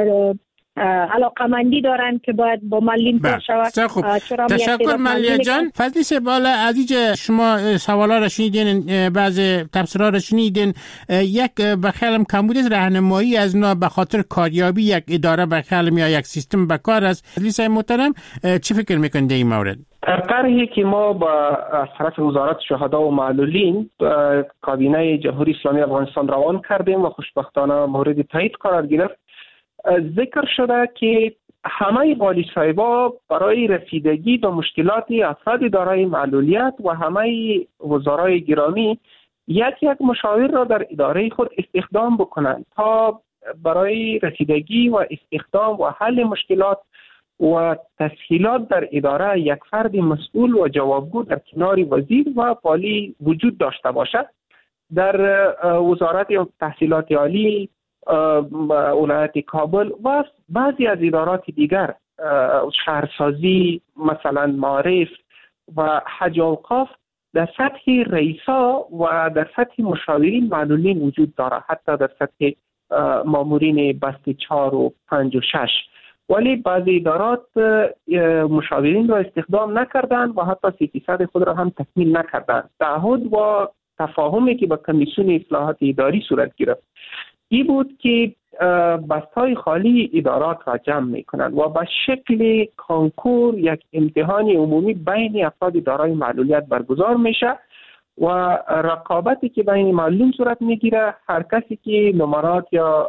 علاقمندی دارن که باید با معلم کار شود. تشکر ملیه جان. فضلی سباله عزیز، شما سوالا را شنیدین، بعض تفسیرها را شنیدین. یک بخیالم کمبود راهنمایی از نا به خاطر کاریابی یک اداره بخیالم یا یک سیستم بکار است. فضلی صاحب محترم چی فکر میکنید در این مورد؟ طرحی که ما با از طرف وزارت شهدا و معلولین کابینه جمهوری اسلامی افغانستان روان کردیم و خوشبختانه مورد تایید قرار گرفت. ذکر شده که همه والی صاحبا برای رسیدگی به مشکلات افراد دارای معلولیت و همه وزرای گرامی یک یک مشاور را در اداره خود استخدام بکنند تا برای رسیدگی و استخدام و حل مشکلات و تسهیلات در اداره یک فرد مسئول و جوابگو در کنار وزیر و والی وجود داشته باشد. در وزارت تحصیلات عالی، ولایت کابل و بعضی از ادارات دیگر، شهرسازی، مثلا معارف و حج و اوقاف، در سطح رئیسا و در سطح مشاورین معلولین وجود دارد، حتی در سطح مامورین بست چهار و پنج و شش. ولی بعضی ادارات مشاورین را استخدام نکردند و حتی سی فیصد خود را هم تکمیل نکردند. تعهد و تفاهمی که با کمیسیون اصلاحات اداری صورت گرفت این بود که بستهای خالی ادارات را جمع می کنند و به شکل کانکور یک امتحان عمومی بین افراد دارای معلولیت برگزار میشه و رقابتی که بین معلوم صورت میگیره، هر کسی که نمرات یا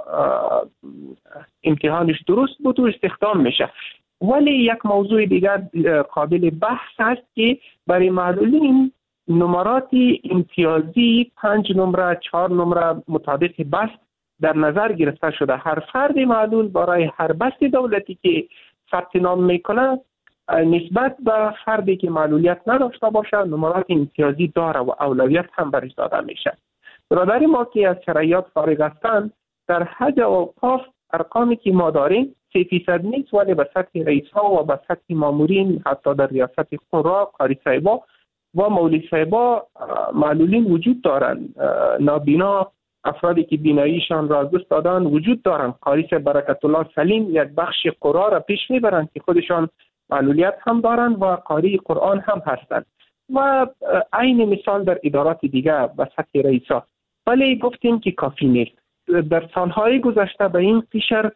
امتحانش درست بود و استخدام میشه. ولی یک موضوع دیگر قابل بحث است که برای معلولین نمرات امتیازی پنج نمره، چهار نمره مطابق بست در نظر گرفته شده. هر فرد معلول برای هر بست دولتی که ثبت نام میکنه نسبت به فردی که معلولیت نداشته باشه نمرات امتیازی داره و اولویت هم برش داده میشه. برادر ما که از شرعیات فارغ هستند در حج و اوقاف ارقامی که ما داریم سه فیصد نیست، ولی به سطح رئیس ها و به سطح مامورین، حتی در ریاست قرا، قاری صاحبا و مولی صاحبا معلولین وجود دارند. نابینا، افرادی که بیناییشان را دست دادن وجود دارند. قاری برکت الله سلیم یک بخش قرا را پیش میبرند که خودشان معلولیت هم دارند و قاری قرآن هم هستند و عین مثال در ادارات دیگه به سطح رئیسا. ولی گفتیم که کافی نیست. در سالهای گذشته به این قشر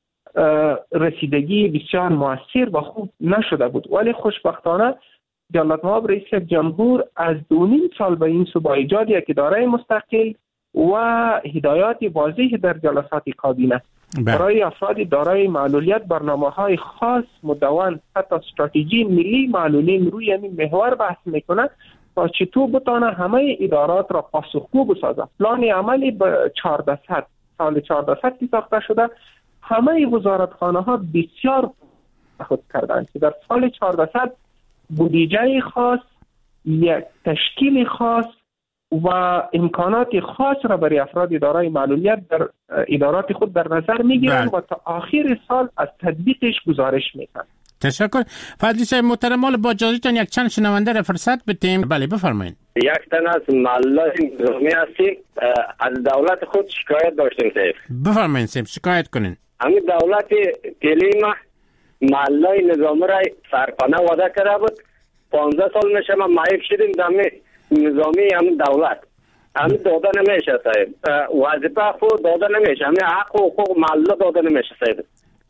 رسیدگی بسیار موثر و خوب نشده بود، ولی خوشبختانه جلالت مآب رئیس جمهور از دو نیم سال به این سو با ایجاد یک اداره مستقل و هدایات واضح در جلسات کابینه برای افراد دارای معلولیت برنامه‌های خاص مدون، حتی استراتژی ملی معلولین روی این محور بحث میکنه تا چطور بتانه همه ادارات را پاسخگو بسازه. پلان عملی به چهارده صد سال چهارده که ساخته شده، همه وزارتخانه ها بسیار خود کردند که در سال چهارده بودجه خاص، یک تشکیل خاص و امکانات خاص را برای افراد دارای معلولیت در ادارات خود در نظر میگیرند و تا آخر سال از تطبیقش گزارش میکنند. تشکر. فضلی صاحب محترم، با اجازهتون یک چند شنونده را فرصت بدیم. بله بفرمایید. یک تن از معلولان نظامی هستیم، از دولت خود شکایت داشتیم صاحب. بفرمایید صاحب، شکایت کنین. همین دولت کلیم معلولان نظامی را سرپناه وعده کرده بود. پانزده سال میشه ما معیب شدیم دمی نظامی همین دولت. همین داده نمیشه صاحب. وظیفه خود داده نمیشه. همین حق و حقوق معلولان داده نمیشه صاحب.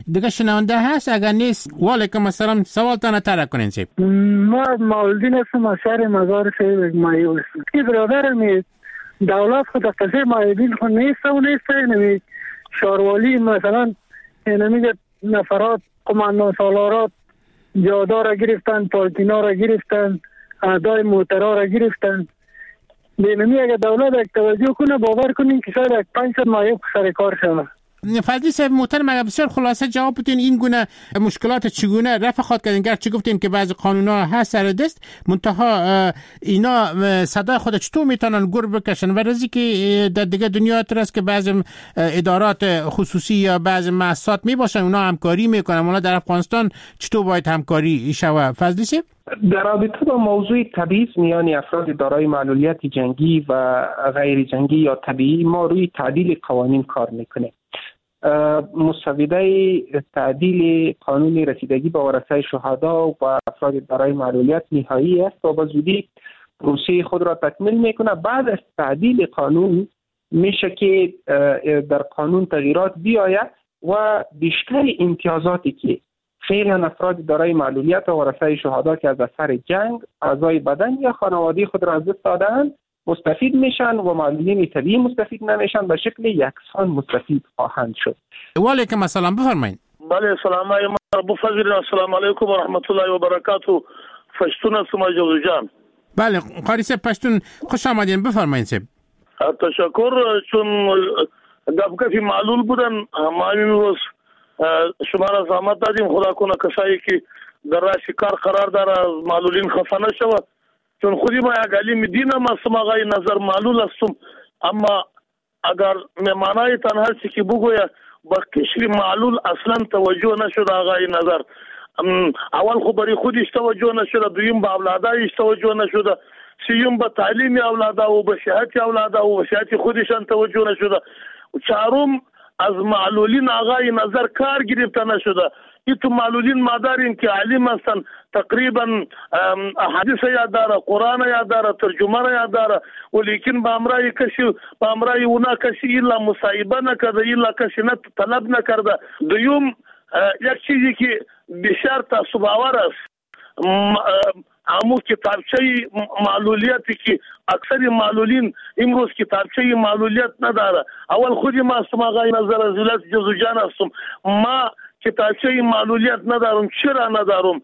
دیگه شنونده هست؟ اگر نیست وعلیکم السلام، سوال تانه ترک کنین سیب. ما مولدین هستم از شهر مزار سیب مایو هستم که برادرم دولت خود قضیه مایدین خود نیسته و نیسته نمی شاروالی مثلا نمیگه نفرات قماندان سالارات جادا را گرفتن، پالتینا را گرفتن، اعدای موترها را گرفتن. نمی اگه دولت یک توجه کنه باور کنیم که شاید یک پنج صد مایو سر کار شده. فضلی صاحب محترم، اگر بسیار خلاصه جواب بدین این گونه مشکلات چگونه رفع خواهد کردن؟ گرچه گفتیم که بعضی قانون‌ها هست سر دست، منتها اینا صدای خود چطور میتونن گور بکشن؟ و رزی که در دیگه دنیا است که بعضی ادارات خصوصی یا بعضی مؤسسات میباشن اونا همکاری میکنن، اونا در افغانستان چطور باید همکاری شود؟ فضلی صاحب در رابطه با موضوع تبعیض میان افراد دارای معلولیت جنگی و غیر جنگی یا طبیعی ما روی تعدیل قوانین کار میکنه. مسوده تعدیل قانون رسیدگی به ورثه شهدا و افراد دارای معلولیت نهایی است و به زودی پروسه خود را تکمیل میکنه. بعد از تعدیل قانون میشه که در قانون تغییرات بیاید و بیشتر امتیازاتی که فعلا افراد دارای معلولیت و ورثه شهدا که از اثر جنگ اعضای بدن یا خانواده خود را از دست دادند مستفید میشن و معلولین طبیعی مستفید نمیشن، به شکل یکسان مستفید خواهند شد. وعلیکم السلام، بفرمایید. بله سلام علیکم ابو فضل، السلام علیکم و رحمت الله و برکاته. پشتون هستم جوزو جان. بله قاری صاحب پشتون خوش آمدین، بفرمایید صاحب. تشکر. چون دبکفی معلول بودن ما امروز شما را زحمت دادیم، خدا کنه کسایی که در راه کار قرار داره از معلولین خفه نشود، چون خودی ما یک علیم دینم هستم، آقای نظر معلول هستم، اما اگر مهمانای تنها هستی که بگوید با کشور معلول اصلا توجه نشده آقای نظر. اول خو برای خودش توجه نشده، دویم به اولادایش توجه نشده، سیوم به تعلیم اولادا و به صحت اولادا و به صحت خودشان توجه نشده، چهارم از معلولین آقای نظر کار گرفته نشده. این تو معلولین ما داریم که علیم هستن، تقریبا احادیث یاد داره، قرآن یاد داره، ترجمه یاد داره، ولیکن به امرای کسی به امرای اونا کسی الا مصاحبه نکرده، الا کسی نه طلب نکرده. دوم یک چیزی که بسیار تعصب آور است، امو کتابچه معلولیتی که اکثر معلولین امروز کتابچه معلولیت نداره. اول خودی ما هستم آقای نظر عزیزت جزو جان هستم، ما کتابچه معلولیت ندارم. چرا ندارم؟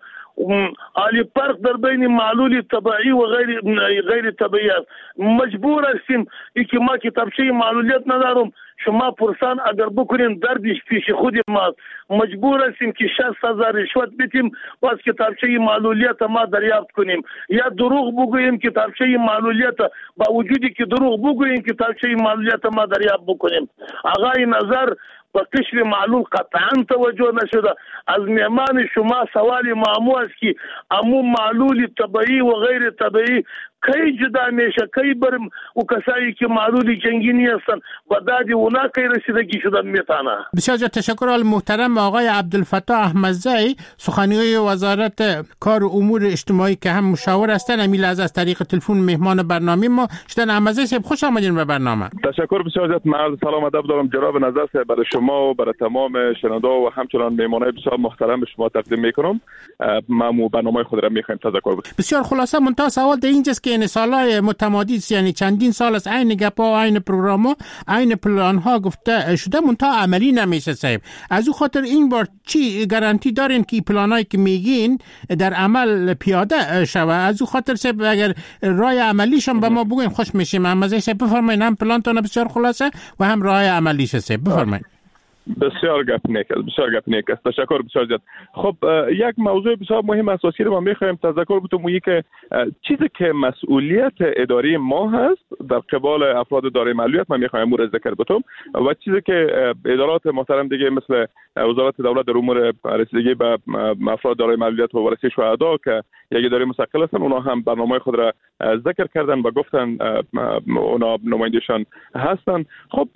عالی فرق در بین معلول طبیعی و غیر غیر طبیعی است. مجبور هستیم ای که ما کتابچه معلولیت ندارم، شما پرسان اگر بکنین دردش پیش خود ما، مجبور هستیم که شصت هزار رشوت بدیم باز کتابچه معلولیت ما دریافت کنیم، یا دروغ بگوییم کتابچه معلولیت، با وجودی که دروغ بگوییم کتابچه معلولیت ما دریافت بکنیم. آقای نظر با کشف معلول قطعا توجه نشده. از مهمان شما سوال معمو است که امو معلول طبیعی و غیر طبیعی کی جدا میشه، کی برم و کسایی که معلول جنگی هستن با دادی اونا کی رسیدگی شدن میتونه. بسیار تشکر al محترم آقای عبدالفتاح احمدزئی، سخنگوی وزارت کار و امور اجتماعی که هم مشاور هستن. امیل از از طریق تلفن مهمان برنامه ما شدن. احمدزئی صاحب خوش آمدین به برنامه. تشکر بسیار زیاد. من عرض سلام ادب دارم جناب نظر صاحب برای شما و برای تمام شنونده و همچنان مهمانای بسیار محترم شما تقدیم میکنم. ما مو برنامه خود را میخوایم تذکر بدیم. بسیار خلاصه منتها سوال در اینجاست که این سالهای متمادی یعنی چندین سال از عین گپا و عین پروگرام عین پلان ها گفته شده منتها عملی نمیشه صاحب. از او خاطر این بار چی گارانتی دارین که پلانایی که میگین در عمل پیاده شوه؟ از او خاطر صاحب اگر راه عملیشون به ما بگین خوش میشیم. احمدزئی صاحب بفرمایید، هم پلانتون بسیار خلاصه و هم راه عملیش صاحب بفرمایید. بسیار گپ نیک است، بسیار گپ نیک است. تشکر بسیار زیاد. خب یک موضوع بسیار مهم اساسی رو ما می‌خوایم تذکر بدیم، اون که چیزی که مسئولیت اداری ما هست در قبال افراد دارای معلولیت ما می‌خوایم امور ذکر بدیم و چیزی که ادارات محترم دیگه مثل وزارت دولت در امور رسیدگی به افراد دارای معلولیت و ورثه شهدا که یک اداره مستقل هستن اونا هم برنامه خود را ذکر کردن و گفتن اونا نمایندگان هستن. خب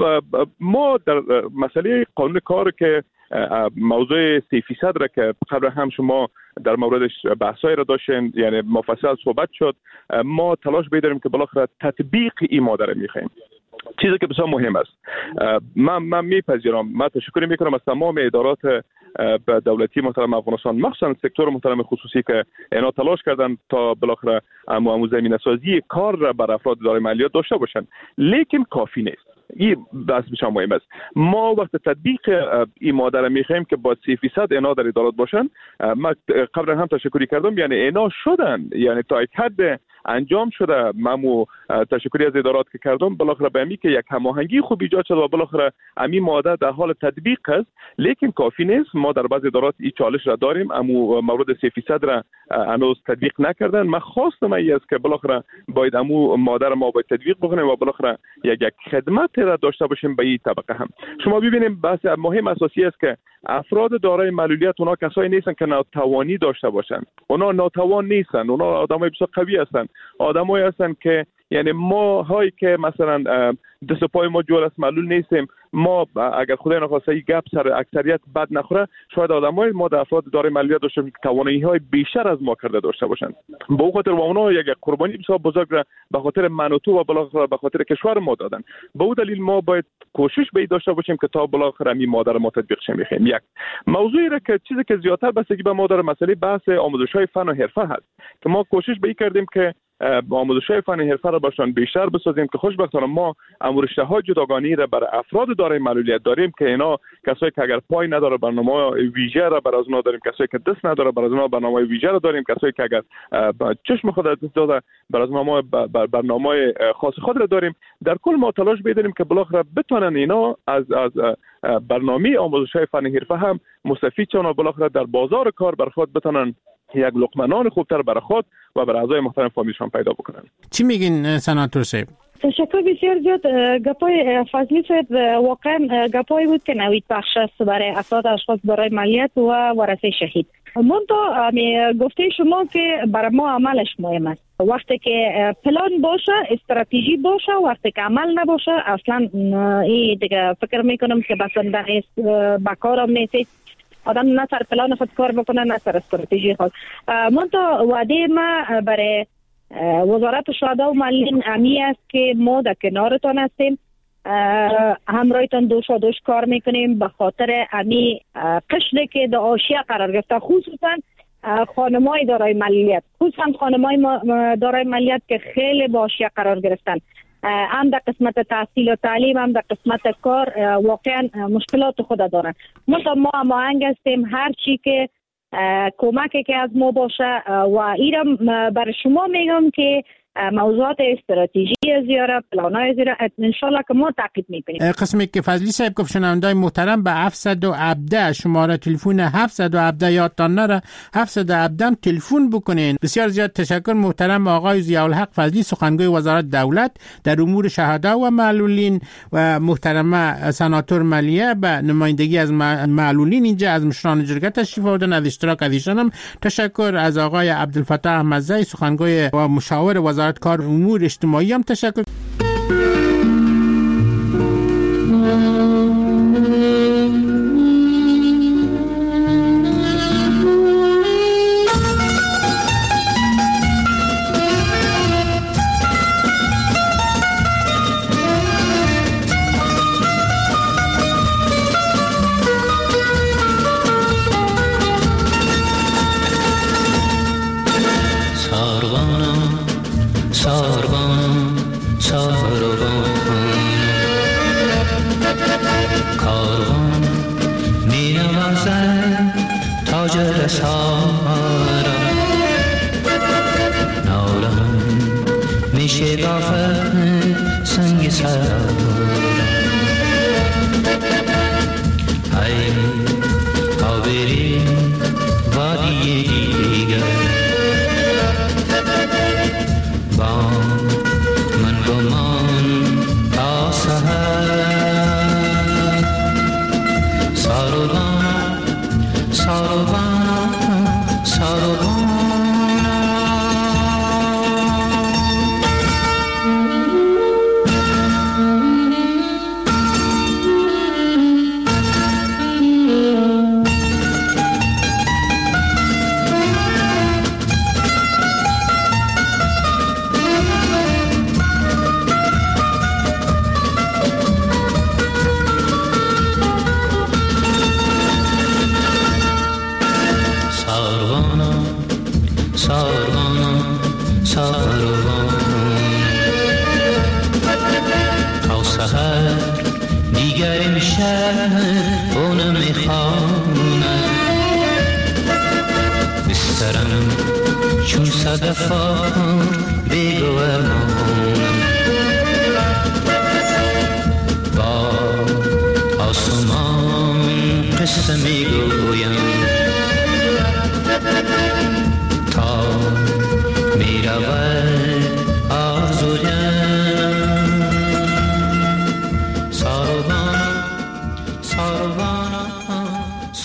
ما در مسئله قانون کار که موضوع سی فیصد را که قبل هم شما در موردش بحثایی را داشتین، یعنی مفصل صحبت شد، ما تلاش بیداریم که بالاخره تطبیق این ماده را میخوایم. چیزی که بسیار مهم است. من من میپذیرم، من تشکر میکنم از تمام ادارات دولتی محترم افغانستان، مخصوصا سکتور محترم خصوصی که اینا تلاش کردن تا بالاخره امو زمینه سازی کار را بر افراد دارای مالیات داشته باشند، لیکن کافی نیست. این بس بسیار مهم است. ما وقت تطبیق این ماده را میخوایم که با سی فیصد اینا در ادارات باشن. ما قبلا هم تشکری کردم، یعنی اینا شدن، یعنی تا یک حد انجام شده. ممو تشکری از ادارات که کردم، بالاخره به امی که یک هماهنگی خوب ایجاد شد و بالاخره امی ماده در حال تطبیق است، لیکن کافی نیست. ما در بعض ادارات این چالش را داریم، امو مورد سی فیصد را هنوز تطبیق نکردن. من خواستم ای است که بالاخره باید امو ماده را ما باید تطبیق بکنیم و بالاخره یک یک خدمت را داشته باشیم به این طبقه هم. شما ببینیم بحث مهم اساسی است که افراد دارای معلولیت اونا کسایی نیستن که ناتوانی داشته باشن، اونا ناتوان نیستن، اونا آدمای بسیار قوی هستن، آدمایی هستن که یعنی ما هایی که مثلا دست پای ما جور است، معلول نیستیم، ما اگر خدای نخواسته این گپ سر اکثریت بد نخوره، شاید آدمای ما در افراد دارای معلولیت داشته که توانایی های بیشتر از ما کرده داشته باشن. به خاطر اونا یک قربانی بسیار بزرگ را به خاطر من و تو و بالاخره به خاطر کشور ما دادن. به اون دلیل ما باید کوشش به داشته باشیم که تا بالاخره می مادر ما تطبیق شه. میخوایم یک موضوعی را که چیزی که زیاتر بستگی به ما داره، مسئله بحث آموزش‌های فن و حرفه هست که ما کوشش به کردیم که آموزش‌های فن و حرفه را باشن بیشتر بسازیم که خوشبختانه ما امورشته‌های جداگانه را برای افراد دارای معلولیت داریم که اینا کسایی که اگر پای نداره برنامه ویژه را برای از اونا داریم، کسایی که دست نداره برای از اونا برنامه ویژه را داریم، کسایی که اگر چشم خود دست داده برای از ما برنامه خاص خود را داریم. در کل ما تلاش بداریم که بالاخره بتونن اینا از از برنامه آموزش‌های فن و حرفه هم مستفید شون و بالاخره در بازار کار بر خود بتونن یک لقمه نان خوبتر برای خود و برای اعضای محترم فامیلشان پیدا بکنن. چی میگین سناتور صاحب؟ تشکر بسیار زیاد. گپای فضلی صاحب واقعا گپایی بود که نوید بخش است برای افراد اشخاص دارای مالیات و ورثه شهید. منتها گفته شما که برای ما عملش مهم است. وقتی که پلان باشه، استراتژی باشه، وقتی که عمل نباشه اصلا این دیگه فکر میکنم که بسنده نیست، بکارم نیست. آدم نه سر پلان خود کار بکنه نه سر استراتژی خود. منتها وعده ما برای وزارت شهدا و معلولین امی است که ما در کنارتان هستیم، همراهتان دوش و دوش کار میکنیم به خاطر امی قشری که در حاشیه قرار گرفته، خصوصا خانمای دارای معلولیت، خصوصا خانمای دارای معلولیت که خیلی با حاشیه قرار گرفتن، هم در قسمت تحصیل و تعلیم هم در قسمت کار واقعا مشکلات خود دارن. مثلا ما هماهنگ هستیم، هر چی که کمکی که از ما باشه و ایرم بر شما میگم که موضوعات استراتژی زیاره، پلان‌های زیاره انشالله که ما تعقیب میکنیم. قسمی که فضلی صاحب گفت شنوندای محترم به هفتصد و هفده شماره تلفن هفتصد و هفده یادتان نره، هفتصد و هفده تلفن بکنین. بسیار زیاد تشکر محترم آقای ضیاءالحق فضلی، سخنگوی وزارت دولت در امور شهدا و معلولین، و محترمه سناتور ملیه به نمایندگی از معلولین اینجا از مشران جرگه تشریف آوردن. از اشتراک از ایشان هم تشکر. از آقای عبدالفتاح احمدزی سخنگوی و مشاور وزارت کار امور اجتماعی هم تشکر. میخواند، بسترم چون صدفان بگوه مانم، با آسمان قصه میگویم